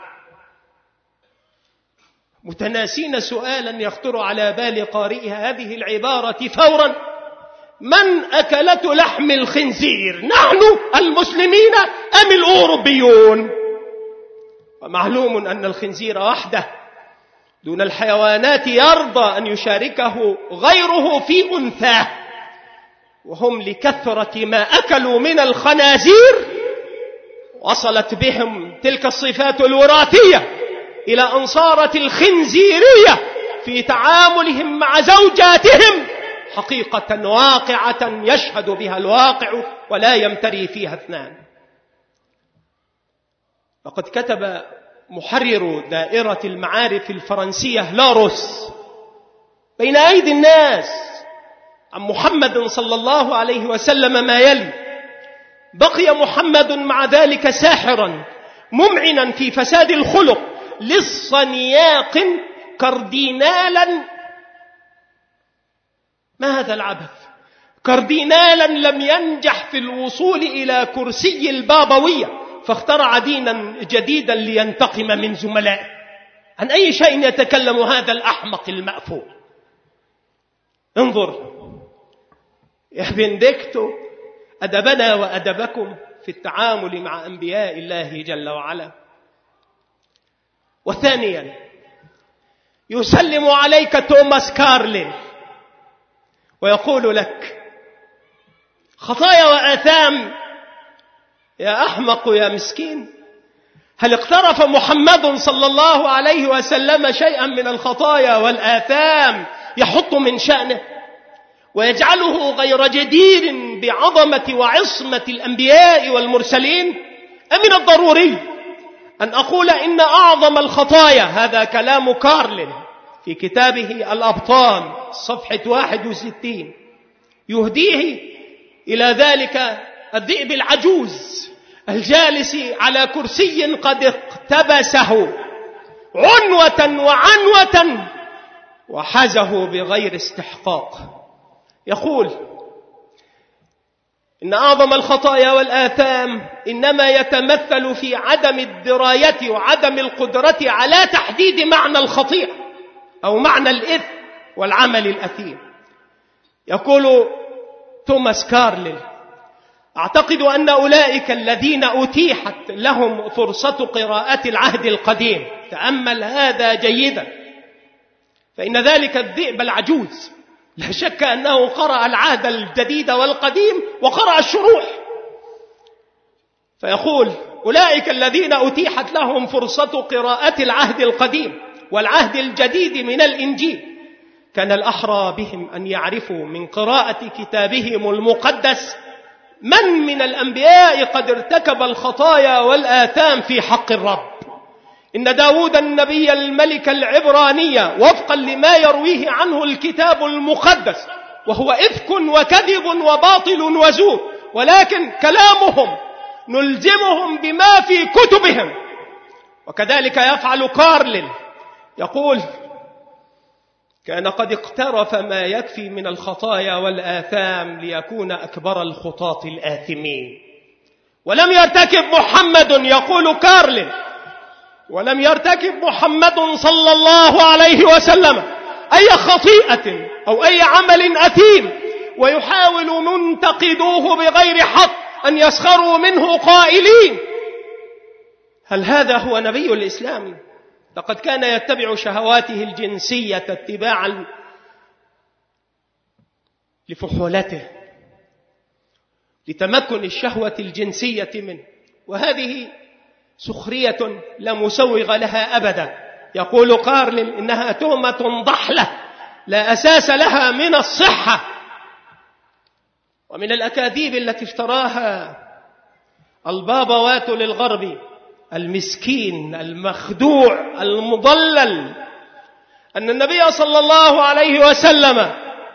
S1: متناسين سؤالا يخطر على بال قارئها هذه العبارة فورا: من أكلة لحم الخنزير، نحن المسلمين أم الأوروبيون؟ ومعلوم أن الخنزير وحده دون الحيوانات يرضى أن يشاركه غيره في أنثاه، وهم لكثرة ما أكلوا من الخنازير وصلت بهم تلك الصفات الوراثية إلى أن صارت الخنزيرية في تعاملهم مع زوجاتهم حقيقة واقعة يشهد بها الواقع ولا يمتري فيها اثنان. لقد كتب محرر دائرة المعارف الفرنسية لاروس بين أيدي الناس عن محمد صلى الله عليه وسلم ما يلي: بقي محمد مع ذلك ساحرا ممعنا في فساد الخلق للصنياق كاردينالا. ما هذا العبث؟ كاردينالا لم ينجح في الوصول إلى كرسي البابوية فاخترع دينا جديدا لينتقم من زملائه. عن أي شيء يتكلم هذا الأحمق المأفور؟ انظر يا بندكتو أدبنا وأدبكم في التعامل مع أنبياء الله جل وعلا. وثانيا يسلم عليك توماس كارلين ويقول لك: خطايا وآثام. يا أحمق يا مسكين، هل اقترف محمد صلى الله عليه وسلم شيئا من الخطايا والآثام يحط من شأنه ويجعله غير جدير بعظمة وعصمة الأنبياء والمرسلين؟ أم من الضروري أن أقول إن أعظم الخطايا، هذا كلام كارلين في كتابه الأبطال صفحة 61، يهديه إلى ذلك الذئب العجوز الجالس على كرسي قد اقتبسه عنوة وعنوة وحازه بغير استحقاق. يقول إن أعظم الخطايا والآثام إنما يتمثل في عدم الدراية وعدم القدرة على تحديد معنى الخطيئة أو معنى الإثم والعمل الأثيم. يقول توماس كارلين: أعتقد أن أولئك الذين أتيحت لهم فرصة قراءة العهد القديم، تأمل هذا جيدا، فإن ذلك الذئب العجوز لا شك أنه قرأ العهد الجديد والقديم وقرأ الشروح. فيقول: أولئك الذين أتيحت لهم فرصة قراءة العهد القديم والعهد الجديد من الإنجيل كان الأحرى بهم أن يعرفوا من قراءة كتابهم المقدس من الأنبياء قد ارتكب الخطايا والآثام في حق الرب. إن داود النبي الملك العبراني وفقا لما يرويه عنه الكتاب المقدس وهو إفك وكذب وباطل وزور، ولكن كلامهم نلزمهم بما في كتبهم. وكذلك يفعل كارلين، يقول: كان قد اقترف ما يكفي من الخطايا والآثام ليكون أكبر الخطاة الآثمين، ولم يرتكب محمد، يقول كارلين، ولم يرتكب محمد صلى الله عليه وسلم أي خطيئة أو أي عمل أثيم ويحاول منتقدوه بغير حق أن يسخروا منه قائلين: هل هذا هو نبي الإسلام؟ لقد كان يتبع شهواته الجنسية اتباعا لفحولته لتمكن الشهوة الجنسية منه، وهذه سخرية لا مسوغ لها أبدا. يقول كارلين: إنها تهمة ضحلة لا أساس لها من الصحة. ومن الأكاذيب التي افتراها البابوات للغرب المسكين المخدوع المضلل أن النبي صلى الله عليه وسلم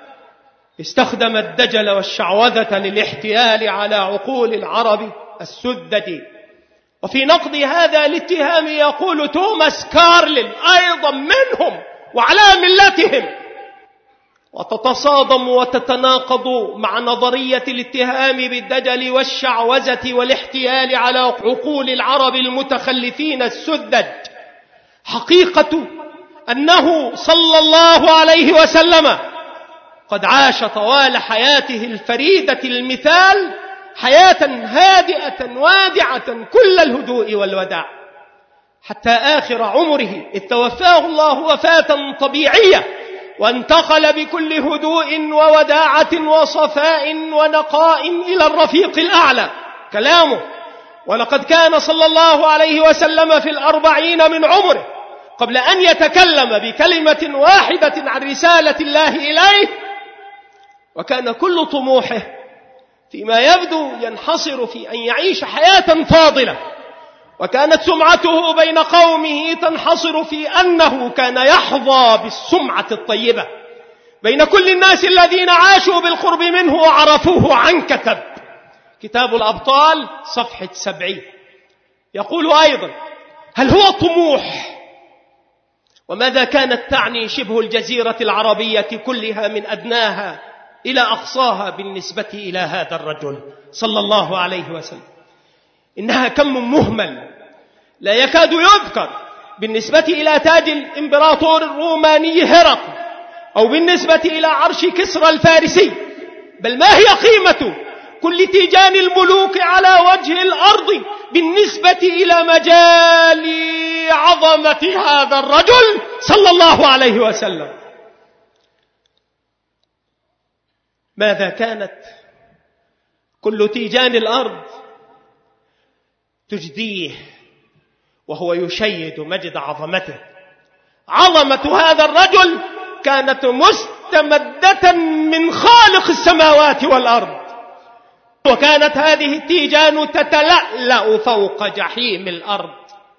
S1: استخدم الدجل والشعوذة للاحتيال على عقول العرب السدد. وفي نقض هذا الاتهام يقول توماس كارلين أيضا منهم وعلى ملتهم، وتتصادم وتتناقض مع نظرية الاتهام بالدجل والشعوذة والاحتيال على عقول العرب المتخلفين السدد. حقيقة أنه صلى الله عليه وسلم قد عاش طوال حياته الفريدة المثال حياة هادئة وادعة كل الهدوء والوداع حتى آخر عمره، إذ توفاه الله وفاة طبيعية وانتقل بكل هدوء ووداعة وصفاء ونقاء إلى الرفيق الأعلى. كلامه: ولقد كان صلى الله عليه وسلم في 40 من عمره قبل أن يتكلم بكلمة واحدة عن رسالة الله إليه، وكان كل طموحه فيما يبدو ينحصر في أن يعيش حياة فاضلة، وكانت سمعته بين قومه تنحصر في أنه كان يحظى بالسمعة الطيبة بين كل الناس الذين عاشوا بالقرب منه وعرفوه عن كتب. كتاب الأبطال صفحة 70 يقول أيضا: هل هو طموح؟ وماذا كانت تعني شبه الجزيرة العربية كلها من أدناها إلى أقصاها بالنسبة إلى هذا الرجل صلى الله عليه وسلم؟ إنها كم مهمل لا يكاد يذكر بالنسبة إلى تاج الإمبراطور الروماني هرقل، أو بالنسبة إلى عرش كسرى الفارسي، بل ما هي قيمة كل تيجان الملوك على وجه الأرض بالنسبة إلى مجال عظمة هذا الرجل صلى الله عليه وسلم؟ ماذا كانت كل تيجان الأرض تجديه وهو يشيد مجد عظمته؟ عظمة هذا الرجل كانت مستمدة من خالق السماوات والأرض، وكانت هذه التيجان تتلألأ فوق جحيم الأرض.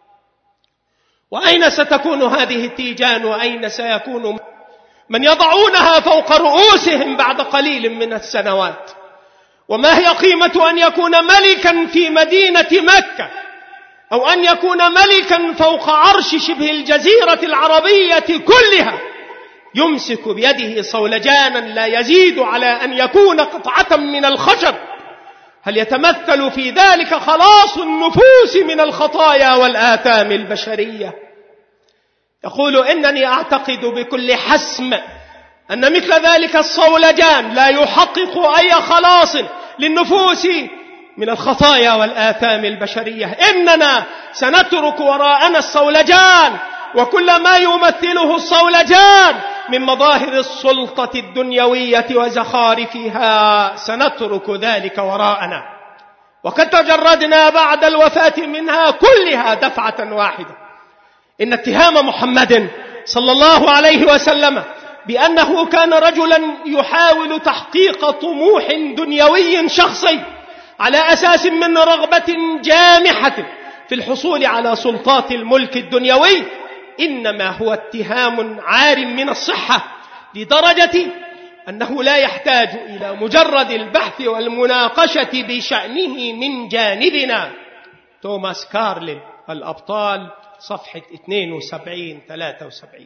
S1: وأين ستكون هذه التيجان؟ وأين سيكون من يضعونها فوق رؤوسهم بعد قليل من السنوات؟ وما هي قيمة أن يكون ملكا في مدينة مكة، أو أن يكون ملكا فوق عرش شبه الجزيرة العربية كلها، يمسك بيده صولجانا لا يزيد على أن يكون قطعة من الخشب؟ هل يتمثل في ذلك خلاص النفوس من الخطايا والآثام البشرية؟ يقول: إنني أعتقد بكل حسم أن مثل ذلك الصولجان لا يحقق أي خلاص للنفوس من الخطايا والآثام البشرية. إننا سنترك وراءنا الصولجان وكل ما يمثله الصولجان من مظاهر السلطة الدنيوية وزخارفها، سنترك ذلك وراءنا، وقد تجردنا بعد الوفاة منها كلها دفعة واحدة. إن اتهام محمد صلى الله عليه وسلم بأنه كان رجلا يحاول تحقيق طموح دنيوي شخصي على أساس من رغبة جامحة في الحصول على سلطات الملك الدنيوي إنما هو اتهام عار من الصحة، لدرجة أنه لا يحتاج إلى مجرد البحث والمناقشة بشأنه من جانبنا. توماس كارلين الأبطال صفحة 72-73.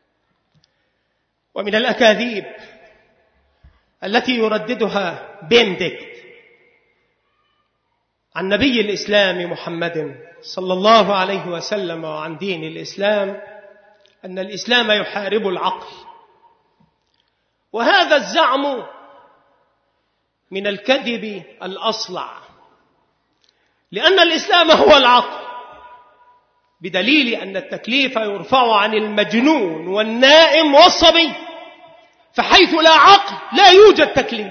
S1: ومن الأكاذيب التي يرددها بنديكت عن نبي الإسلام محمد صلى الله عليه وسلم وعن دين الإسلام أن الإسلام يحارب العقل. وهذا الزعم من الكذب الأصلع، لأن الإسلام هو العقل، بدليل أن التكليف يرفع عن المجنون والنائم والصبي، فحيث لا عقل لا يوجد تكليف.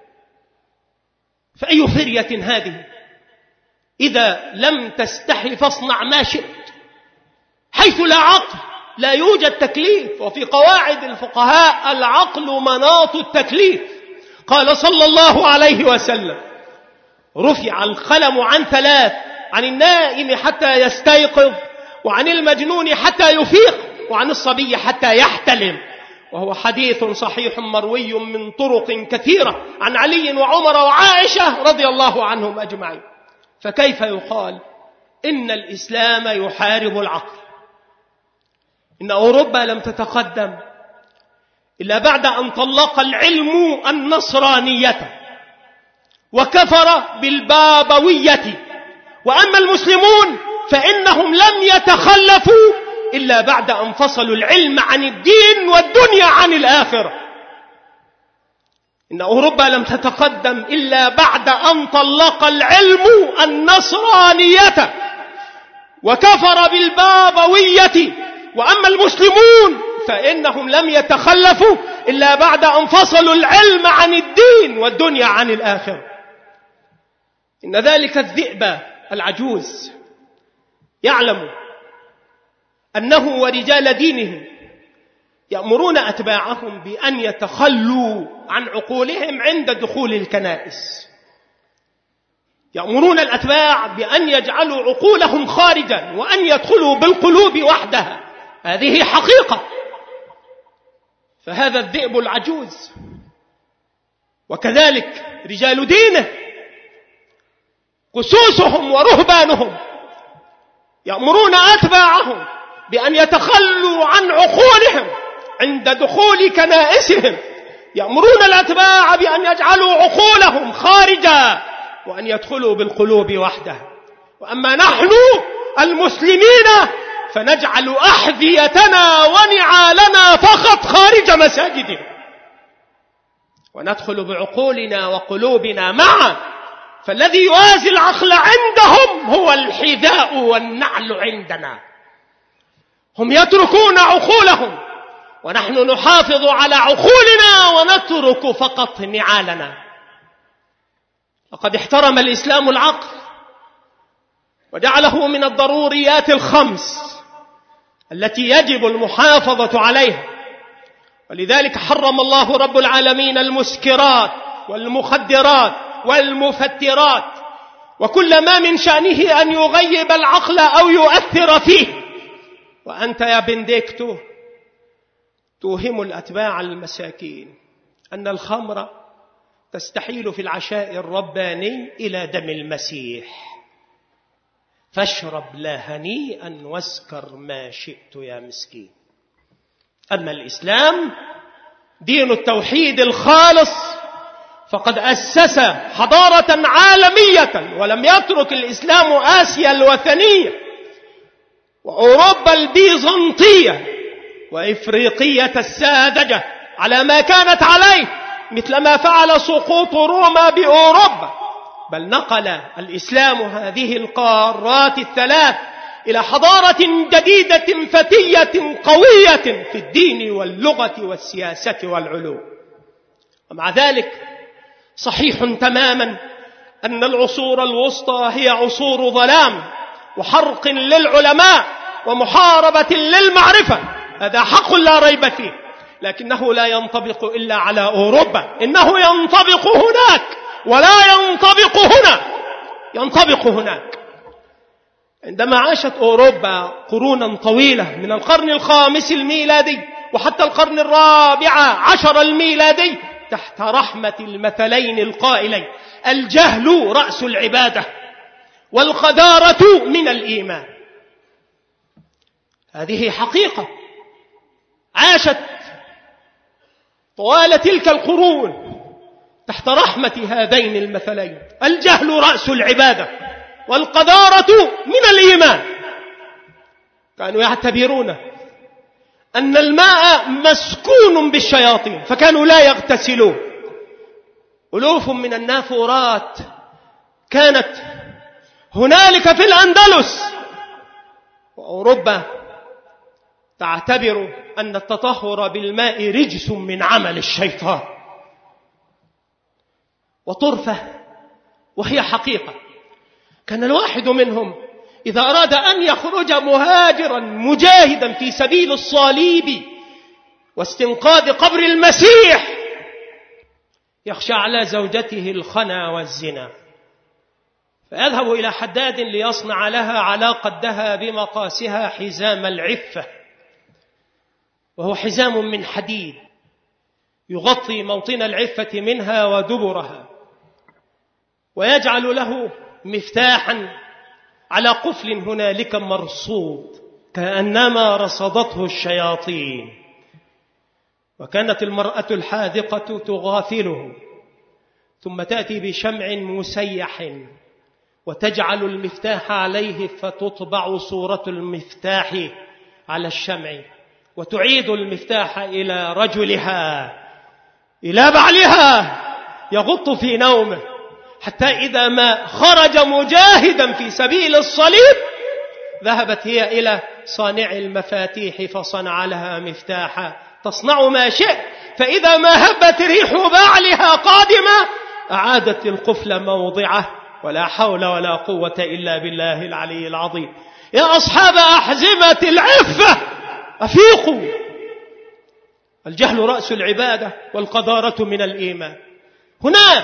S1: فأي فرية هذه إذا لم تستحي فاصنع ما شئت؟ حيث لا عقل لا يوجد تكليف. وفي قواعد الفقهاء العقل مناط التكليف. قال صلى الله عليه وسلم: رفع القلم عن ثلاث: عن النائم حتى يستيقظ، وعن المجنون حتى يفيق، وعن الصبي حتى يحتلم. وهو حديث صحيح مروي من طرق كثيرة عن علي وعمر وعائشة رضي الله عنهم أجمعين. فكيف يقال إن الإسلام يحارب العقل؟ إن أوروبا لم تتقدم إلا بعد أن طلق العلم النصرانية وكفر بالبابوية، وأما المسلمون فإنهم لم يتخلفوا إلا بعد أن فصلوا العلم عن الدين والدنيا عن الآخرة. إن أوروبا لم تتقدم إلا بعد أن طلق العلم النصرانية وكفر بالبابوية، وأما المسلمون فإنهم لم يتخلفوا إلا بعد أن فصلوا العلم عن الدين والدنيا عن الآخرة. إن ذلك الذئب العجوز يعلم أنه ورجال دينه يأمرون أتباعهم بأن يتخلوا عن عقولهم عند دخول الكنائس، يأمرون الأتباع بأن يجعلوا عقولهم خارجا وأن يدخلوا بالقلوب وحدها. هذه حقيقة. فهذا الذئب العجوز وكذلك رجال دينه قسوسهم ورهبانهم يأمرون أتباعهم بأن يتخلوا عن عقولهم عند دخول كنائسهم، يأمرون الأتباع بأن يجعلوا عقولهم خارجا وأن يدخلوا بالقلوب وحدها. وأما نحن المسلمين فنجعل أحذيتنا ونعالنا فقط خارج مساجدنا، وندخل بعقولنا وقلوبنا معا. فالذي يوازي العقل عندهم هو الحذاء والنعل عندنا. هم يتركون عقولهم ونحن نحافظ على عقولنا ونترك فقط نعالنا. لقد احترم الإسلام العقل وجعله من الضروريات الخمس التي يجب المحافظة عليها، ولذلك حرم الله رب العالمين المسكرات والمخدرات والمفترات وكل ما من شأنه أن يغيب العقل أو يؤثر فيه. وأنت يا بنديكتو توهم الأتباع المساكين أن الخمر تستحيل في العشاء الرباني إلى دم المسيح، فاشرب لا هنيئا واسكر ما شئت يا مسكين. أما الإسلام دين التوحيد الخالص فقد أسس حضارة عالمية، ولم يترك الإسلام آسيا الوثنية وأوروبا البيزنطية وإفريقية الساذجة على ما كانت عليه، مثل ما فعل سقوط روما بأوروبا، بل نقل الإسلام هذه القارات الثلاث إلى حضارة جديدة فتية قوية في الدين واللغة والسياسة والعلوم. ومع ذلك صحيح تماما أن العصور الوسطى هي عصور ظلام وحرق للعلماء ومحاربة للمعرفة، هذا حق لا ريب فيه، لكنه لا ينطبق إلا على أوروبا. إنه ينطبق هناك ولا ينطبق هنا، ينطبق هناك. عندما عاشت أوروبا قرونا طويلة من القرن الخامس الميلادي وحتى القرن الرابع عشر الميلادي تحت رحمة المثلين القائلين: الجهل رأس العبادة والقدارة من الإيمان. هذه حقيقة عاشت طوال تلك القرون تحت رحمة هذين المثلين: الجهل رأس العبادة والقدارة من الإيمان. كانوا يعتبرون أن الماء مسكون بالشياطين فكانوا لا يغتسلون. ألوف من النافورات كانت هنالك في الأندلس، وأوروبا تعتبر أن التطهر بالماء رجس من عمل الشيطان وطرفة، وهي حقيقة. كان الواحد منهم إذا أراد أن يخرج مهاجرا مجاهدا في سبيل الصليب واستنقاذ قبر المسيح يخشى على زوجته الخنا والزنا، فيذهب إلى حداد ليصنع لها على قدها بمقاسها حزام العفة، وهو حزام من حديد يغطي موطن العفة منها ودبرها، ويجعل له مفتاحا على قفل هنالك مرصود كأنما رصدته الشياطين. وكانت المرأة الحاذقة تغافله، ثم تأتي بشمع مسيح وتجعل المفتاح عليه، فتطبع صورة المفتاح على الشمع، وتعيد المفتاح إلى رجلها، إلى بعلها، يغط في نومه، حتى إذا ما خرج مجاهدا في سبيل الصليب ذهبت هي إلى صانع المفاتيح فصنع لها مفتاحا، تصنع ما شئت، فإذا ما هبت ريح بعلها قادمة أعادت القفل موضعه، ولا حول ولا قوة إلا بالله العلي العظيم. يا أصحاب أحزمة العفة أفيقوا، الجهل رأس العبادة والقذارة من الإيمان. هناك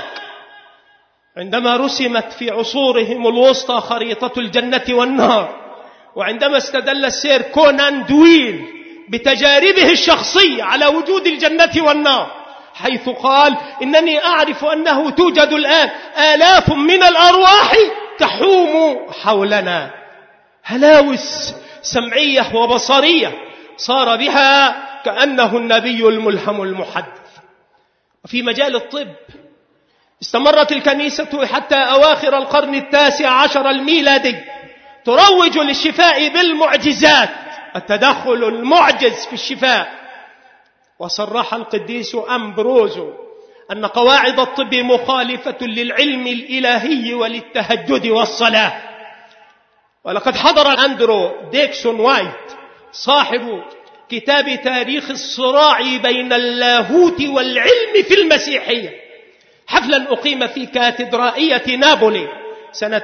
S1: عندما رسمت في عصورهم الوسطى خريطة الجنة والنار، وعندما استدل السير كونان دويل بتجاربه الشخصية على وجود الجنة والنار، حيث قال إنني أعرف أنه توجد الآن آلاف من الأرواح تحوم حولنا، هلاوس سمعية وبصرية صار بها كأنه النبي الملهم المحدث. وفي مجال الطب استمرت الكنيسة حتى أواخر القرن 19 الميلادي تروج للشفاء بالمعجزات، التدخل المعجز في الشفاء. وصرح القديس أمبروزو أن قواعد الطب مخالفة للعلم الإلهي وللتهجد والصلاة. ولقد حضر أندرو ديكسون وايت صاحب كتاب تاريخ الصراع بين اللاهوت والعلم في المسيحية حفلا أقيم في كاتدرائية نابولي سنة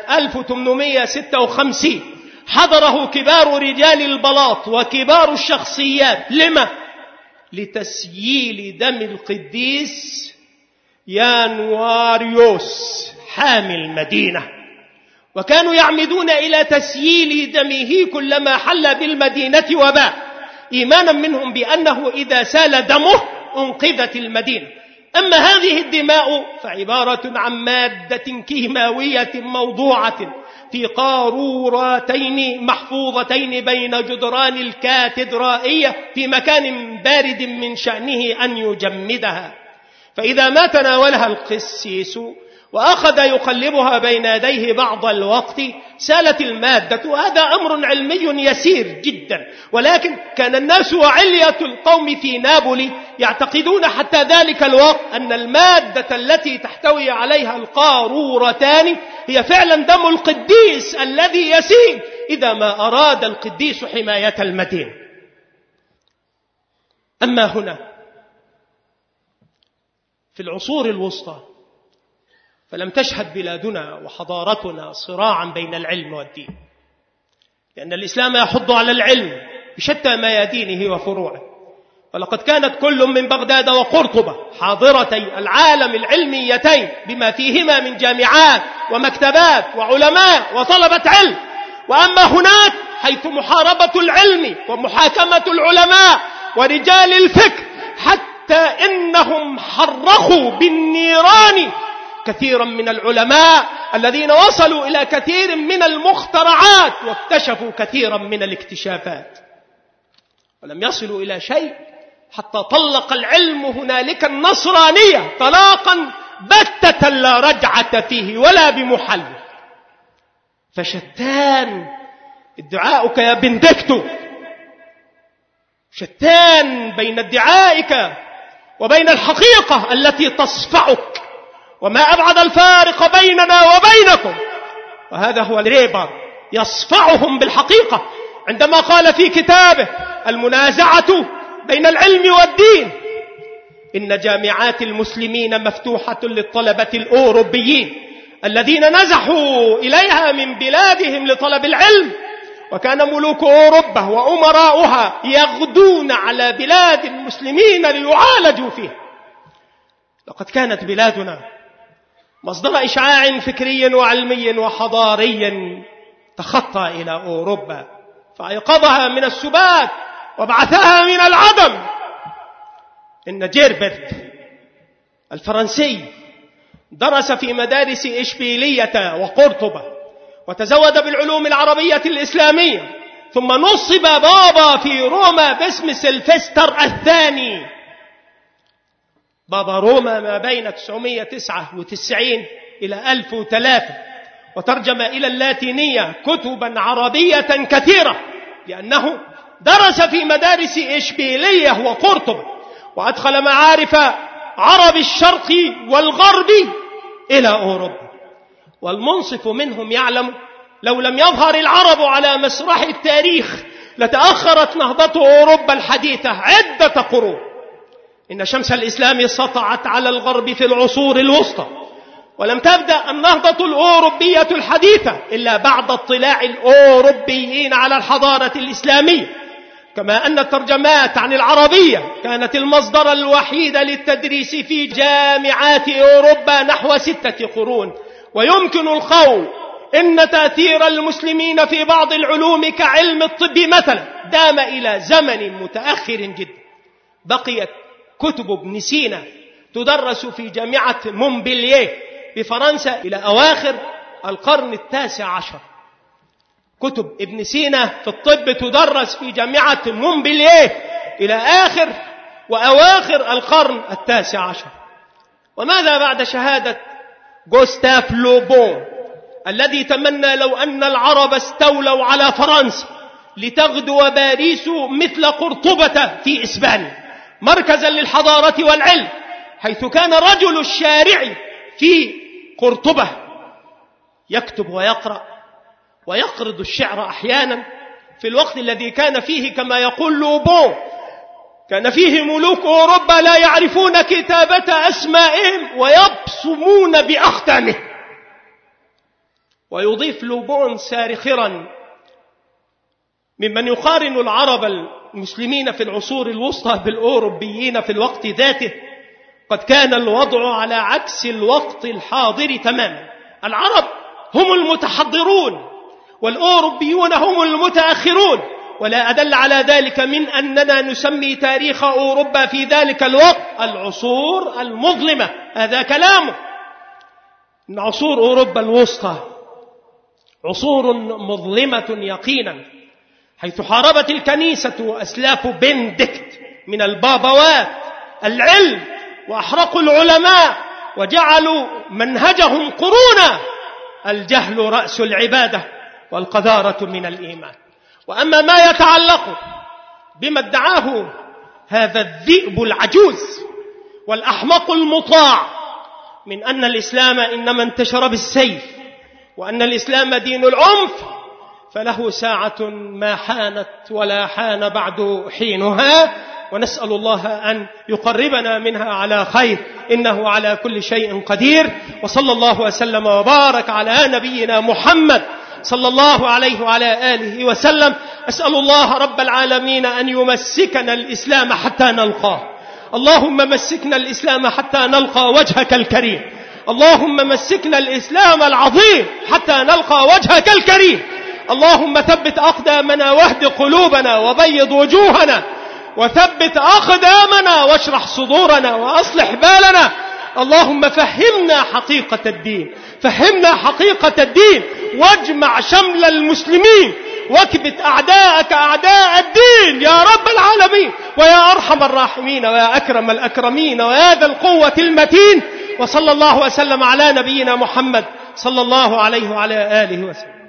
S1: 1856، حضره كبار رجال البلاط وكبار الشخصيات. لما؟ لتسييل دم القديس يانواريوس حامي المدينة، وكانوا يعمدون إلى تسييل دمه كلما حل بالمدينة وباء، إيمانا منهم بأنه إذا سال دمه أنقذت المدينة. أما هذه الدماء فعبارة عن مادة كيماوية موضوعة في قارورتين محفوظتين بين جدران الكاتدرائية في مكان بارد من شأنه أن يجمدها، فإذا ما تناولها القسيس وأخذ يقلبها بين يديه بعض الوقت سالت المادة. وهذا أمر علمي يسير جدا، ولكن كان الناس وعلية القوم في نابولي يعتقدون حتى ذلك الوقت أن المادة التي تحتوي عليها القارورتان هي فعلا دم القديس الذي يسيل إذا ما أراد القديس حماية المدينة. أما هنا في العصور الوسطى فلم تشهد بلادنا وحضارتنا صراعا بين العلم والدين، لأن الإسلام يحض على العلم بشتى ميادينه وفروعه. ولقد كانت كل من بغداد وقرطبة حاضرتي العالم العلميتين بما فيهما من جامعات ومكتبات وعلماء وطلبة علم. وأما هناك حيث محاربة العلم ومحاكمة العلماء ورجال الفكر، حتى إنهم حرقوا بالنيران كثيرا من العلماء الذين وصلوا إلى كثير من المخترعات واكتشفوا كثيرا من الاكتشافات، ولم يصلوا إلى شيء حتى طلق العلم هنالك النصرانية طلاقا بتة لا رجعة فيه ولا بمحل. فشتان ادعاؤك يا بندكتو، شتان بين ادعائك وبين الحقيقة التي تصفعك، وما أبعد الفارق بيننا وبينكم. وهذا هو ريبر يصفعهم بالحقيقة عندما قال في كتابه المنازعة بين العلم والدين إن جامعات المسلمين مفتوحة للطلبة الأوروبيين الذين نزحوا إليها من بلادهم لطلب العلم، وكان ملوك أوروبا وأمراؤها يغدون على بلاد المسلمين ليعالجوا فيها. لقد كانت بلادنا مصدر إشعاع فكري وعلمي وحضاري تخطى إلى أوروبا، فأيقظها من السبات وبعثها من العدم. إن جيربرت الفرنسي درس في مدارس إشبيلية وقرطبة، وتزود بالعلوم العربية الإسلامية، ثم نصب بابا في روما باسم سلفستر الثاني، بابا روما ما بين 999 إلى 1003، وترجم إلى اللاتينية كتبا عربية كثيرة، لأنه درس في مدارس إشبيلية وقرطبة، وأدخل معارف عرب الشرق والغرب إلى أوروبا. والمنصف منهم يعلم لو لم يظهر العرب على مسرح التاريخ لتأخرت نهضة أوروبا الحديثة عدة قرون. إن شمس الإسلام سطعت على الغرب في العصور الوسطى، ولم تبدأ النهضة الأوروبية الحديثة إلا بعد اطلاع الأوروبيين على الحضارة الإسلامية، كما أن الترجمات عن العربية كانت المصدر الوحيد للتدريس في جامعات أوروبا نحو 6 قرون. ويمكن القول إن تأثير المسلمين في بعض العلوم كعلم الطب مثلا دام إلى زمن متأخر جدا. بقيت كتب ابن سينا تدرس في جامعة مونبلييه بفرنسا إلى أواخر القرن 19. كتب ابن سينا في الطب تدرس في جامعة مونبلييه إلى آخر وأواخر القرن 19. وماذا بعد شهادة غوستاف لوبون الذي تمنى لو أن العرب استولوا على فرنسا لتغدو باريس مثل قرطبة في إسبانيا مركزا للحضارة والعلم، حيث كان رجل الشارع في قرطبة يكتب ويقرأ ويقرض الشعر أحيانا، في الوقت الذي كان فيه كما يقول لوبون كان فيه ملوك أوروبا لا يعرفون كتابة أسمائهم ويبصمون بأختامهم. ويضيف لوبون سارخرا ممن يقارن العرب المسلمين في العصور الوسطى بالأوروبيين في الوقت ذاته: قد كان الوضع على عكس الوقت الحاضر تماما. العرب هم المتحضرون والأوروبيون هم المتأخرون، ولا أدل على ذلك من أننا نسمي تاريخ أوروبا في ذلك الوقت العصور المظلمة. هذا كلامه. إن عصور أوروبا الوسطى عصور مظلمة يقينا، حيث حاربت الكنيسة وأسلاف بندكت من البابوات العلم، وأحرقوا العلماء وجعلوا منهجهم قرونا. الجهل رأس العبادة والقذارة من الإيمان. وأما ما يتعلق بما ادعاه هذا الذئب العجوز والأحمق المطاع من أن الإسلام إنما انتشر بالسيف وأن الإسلام دين العنف، فله ساعة ما حانت ولا حان بعد حينها، ونسأل الله أن يقربنا منها على خير، إنه على كل شيء قدير. وصلى الله وسلم وبارك على نبينا محمد صلى الله عليه وعلى آله وسلم. أسأل الله رب العالمين أن يمسكنا الإسلام حتى نلقاه. اللهم مسكنا الإسلام حتى نلقى وجهك الكريم. اللهم مسكنا الإسلام العظيم حتى نلقى وجهك الكريم. اللهم ثبت أقدامنا واهد قلوبنا وبيض وجوهنا وثبت أقدامنا واشرح صدورنا وأصلح بالنا. اللهم فهمنا حقيقة الدين، فهمنا حقيقة الدين، واجمع شمل المسلمين، واكبت أعداءك أعداء الدين يا رب العالمين، ويا أرحم الراحمين، ويا أكرم الأكرمين، ويا ذا القوة المتين. وصلى الله وسلم على نبينا محمد صلى الله عليه وعلى آله وسلم.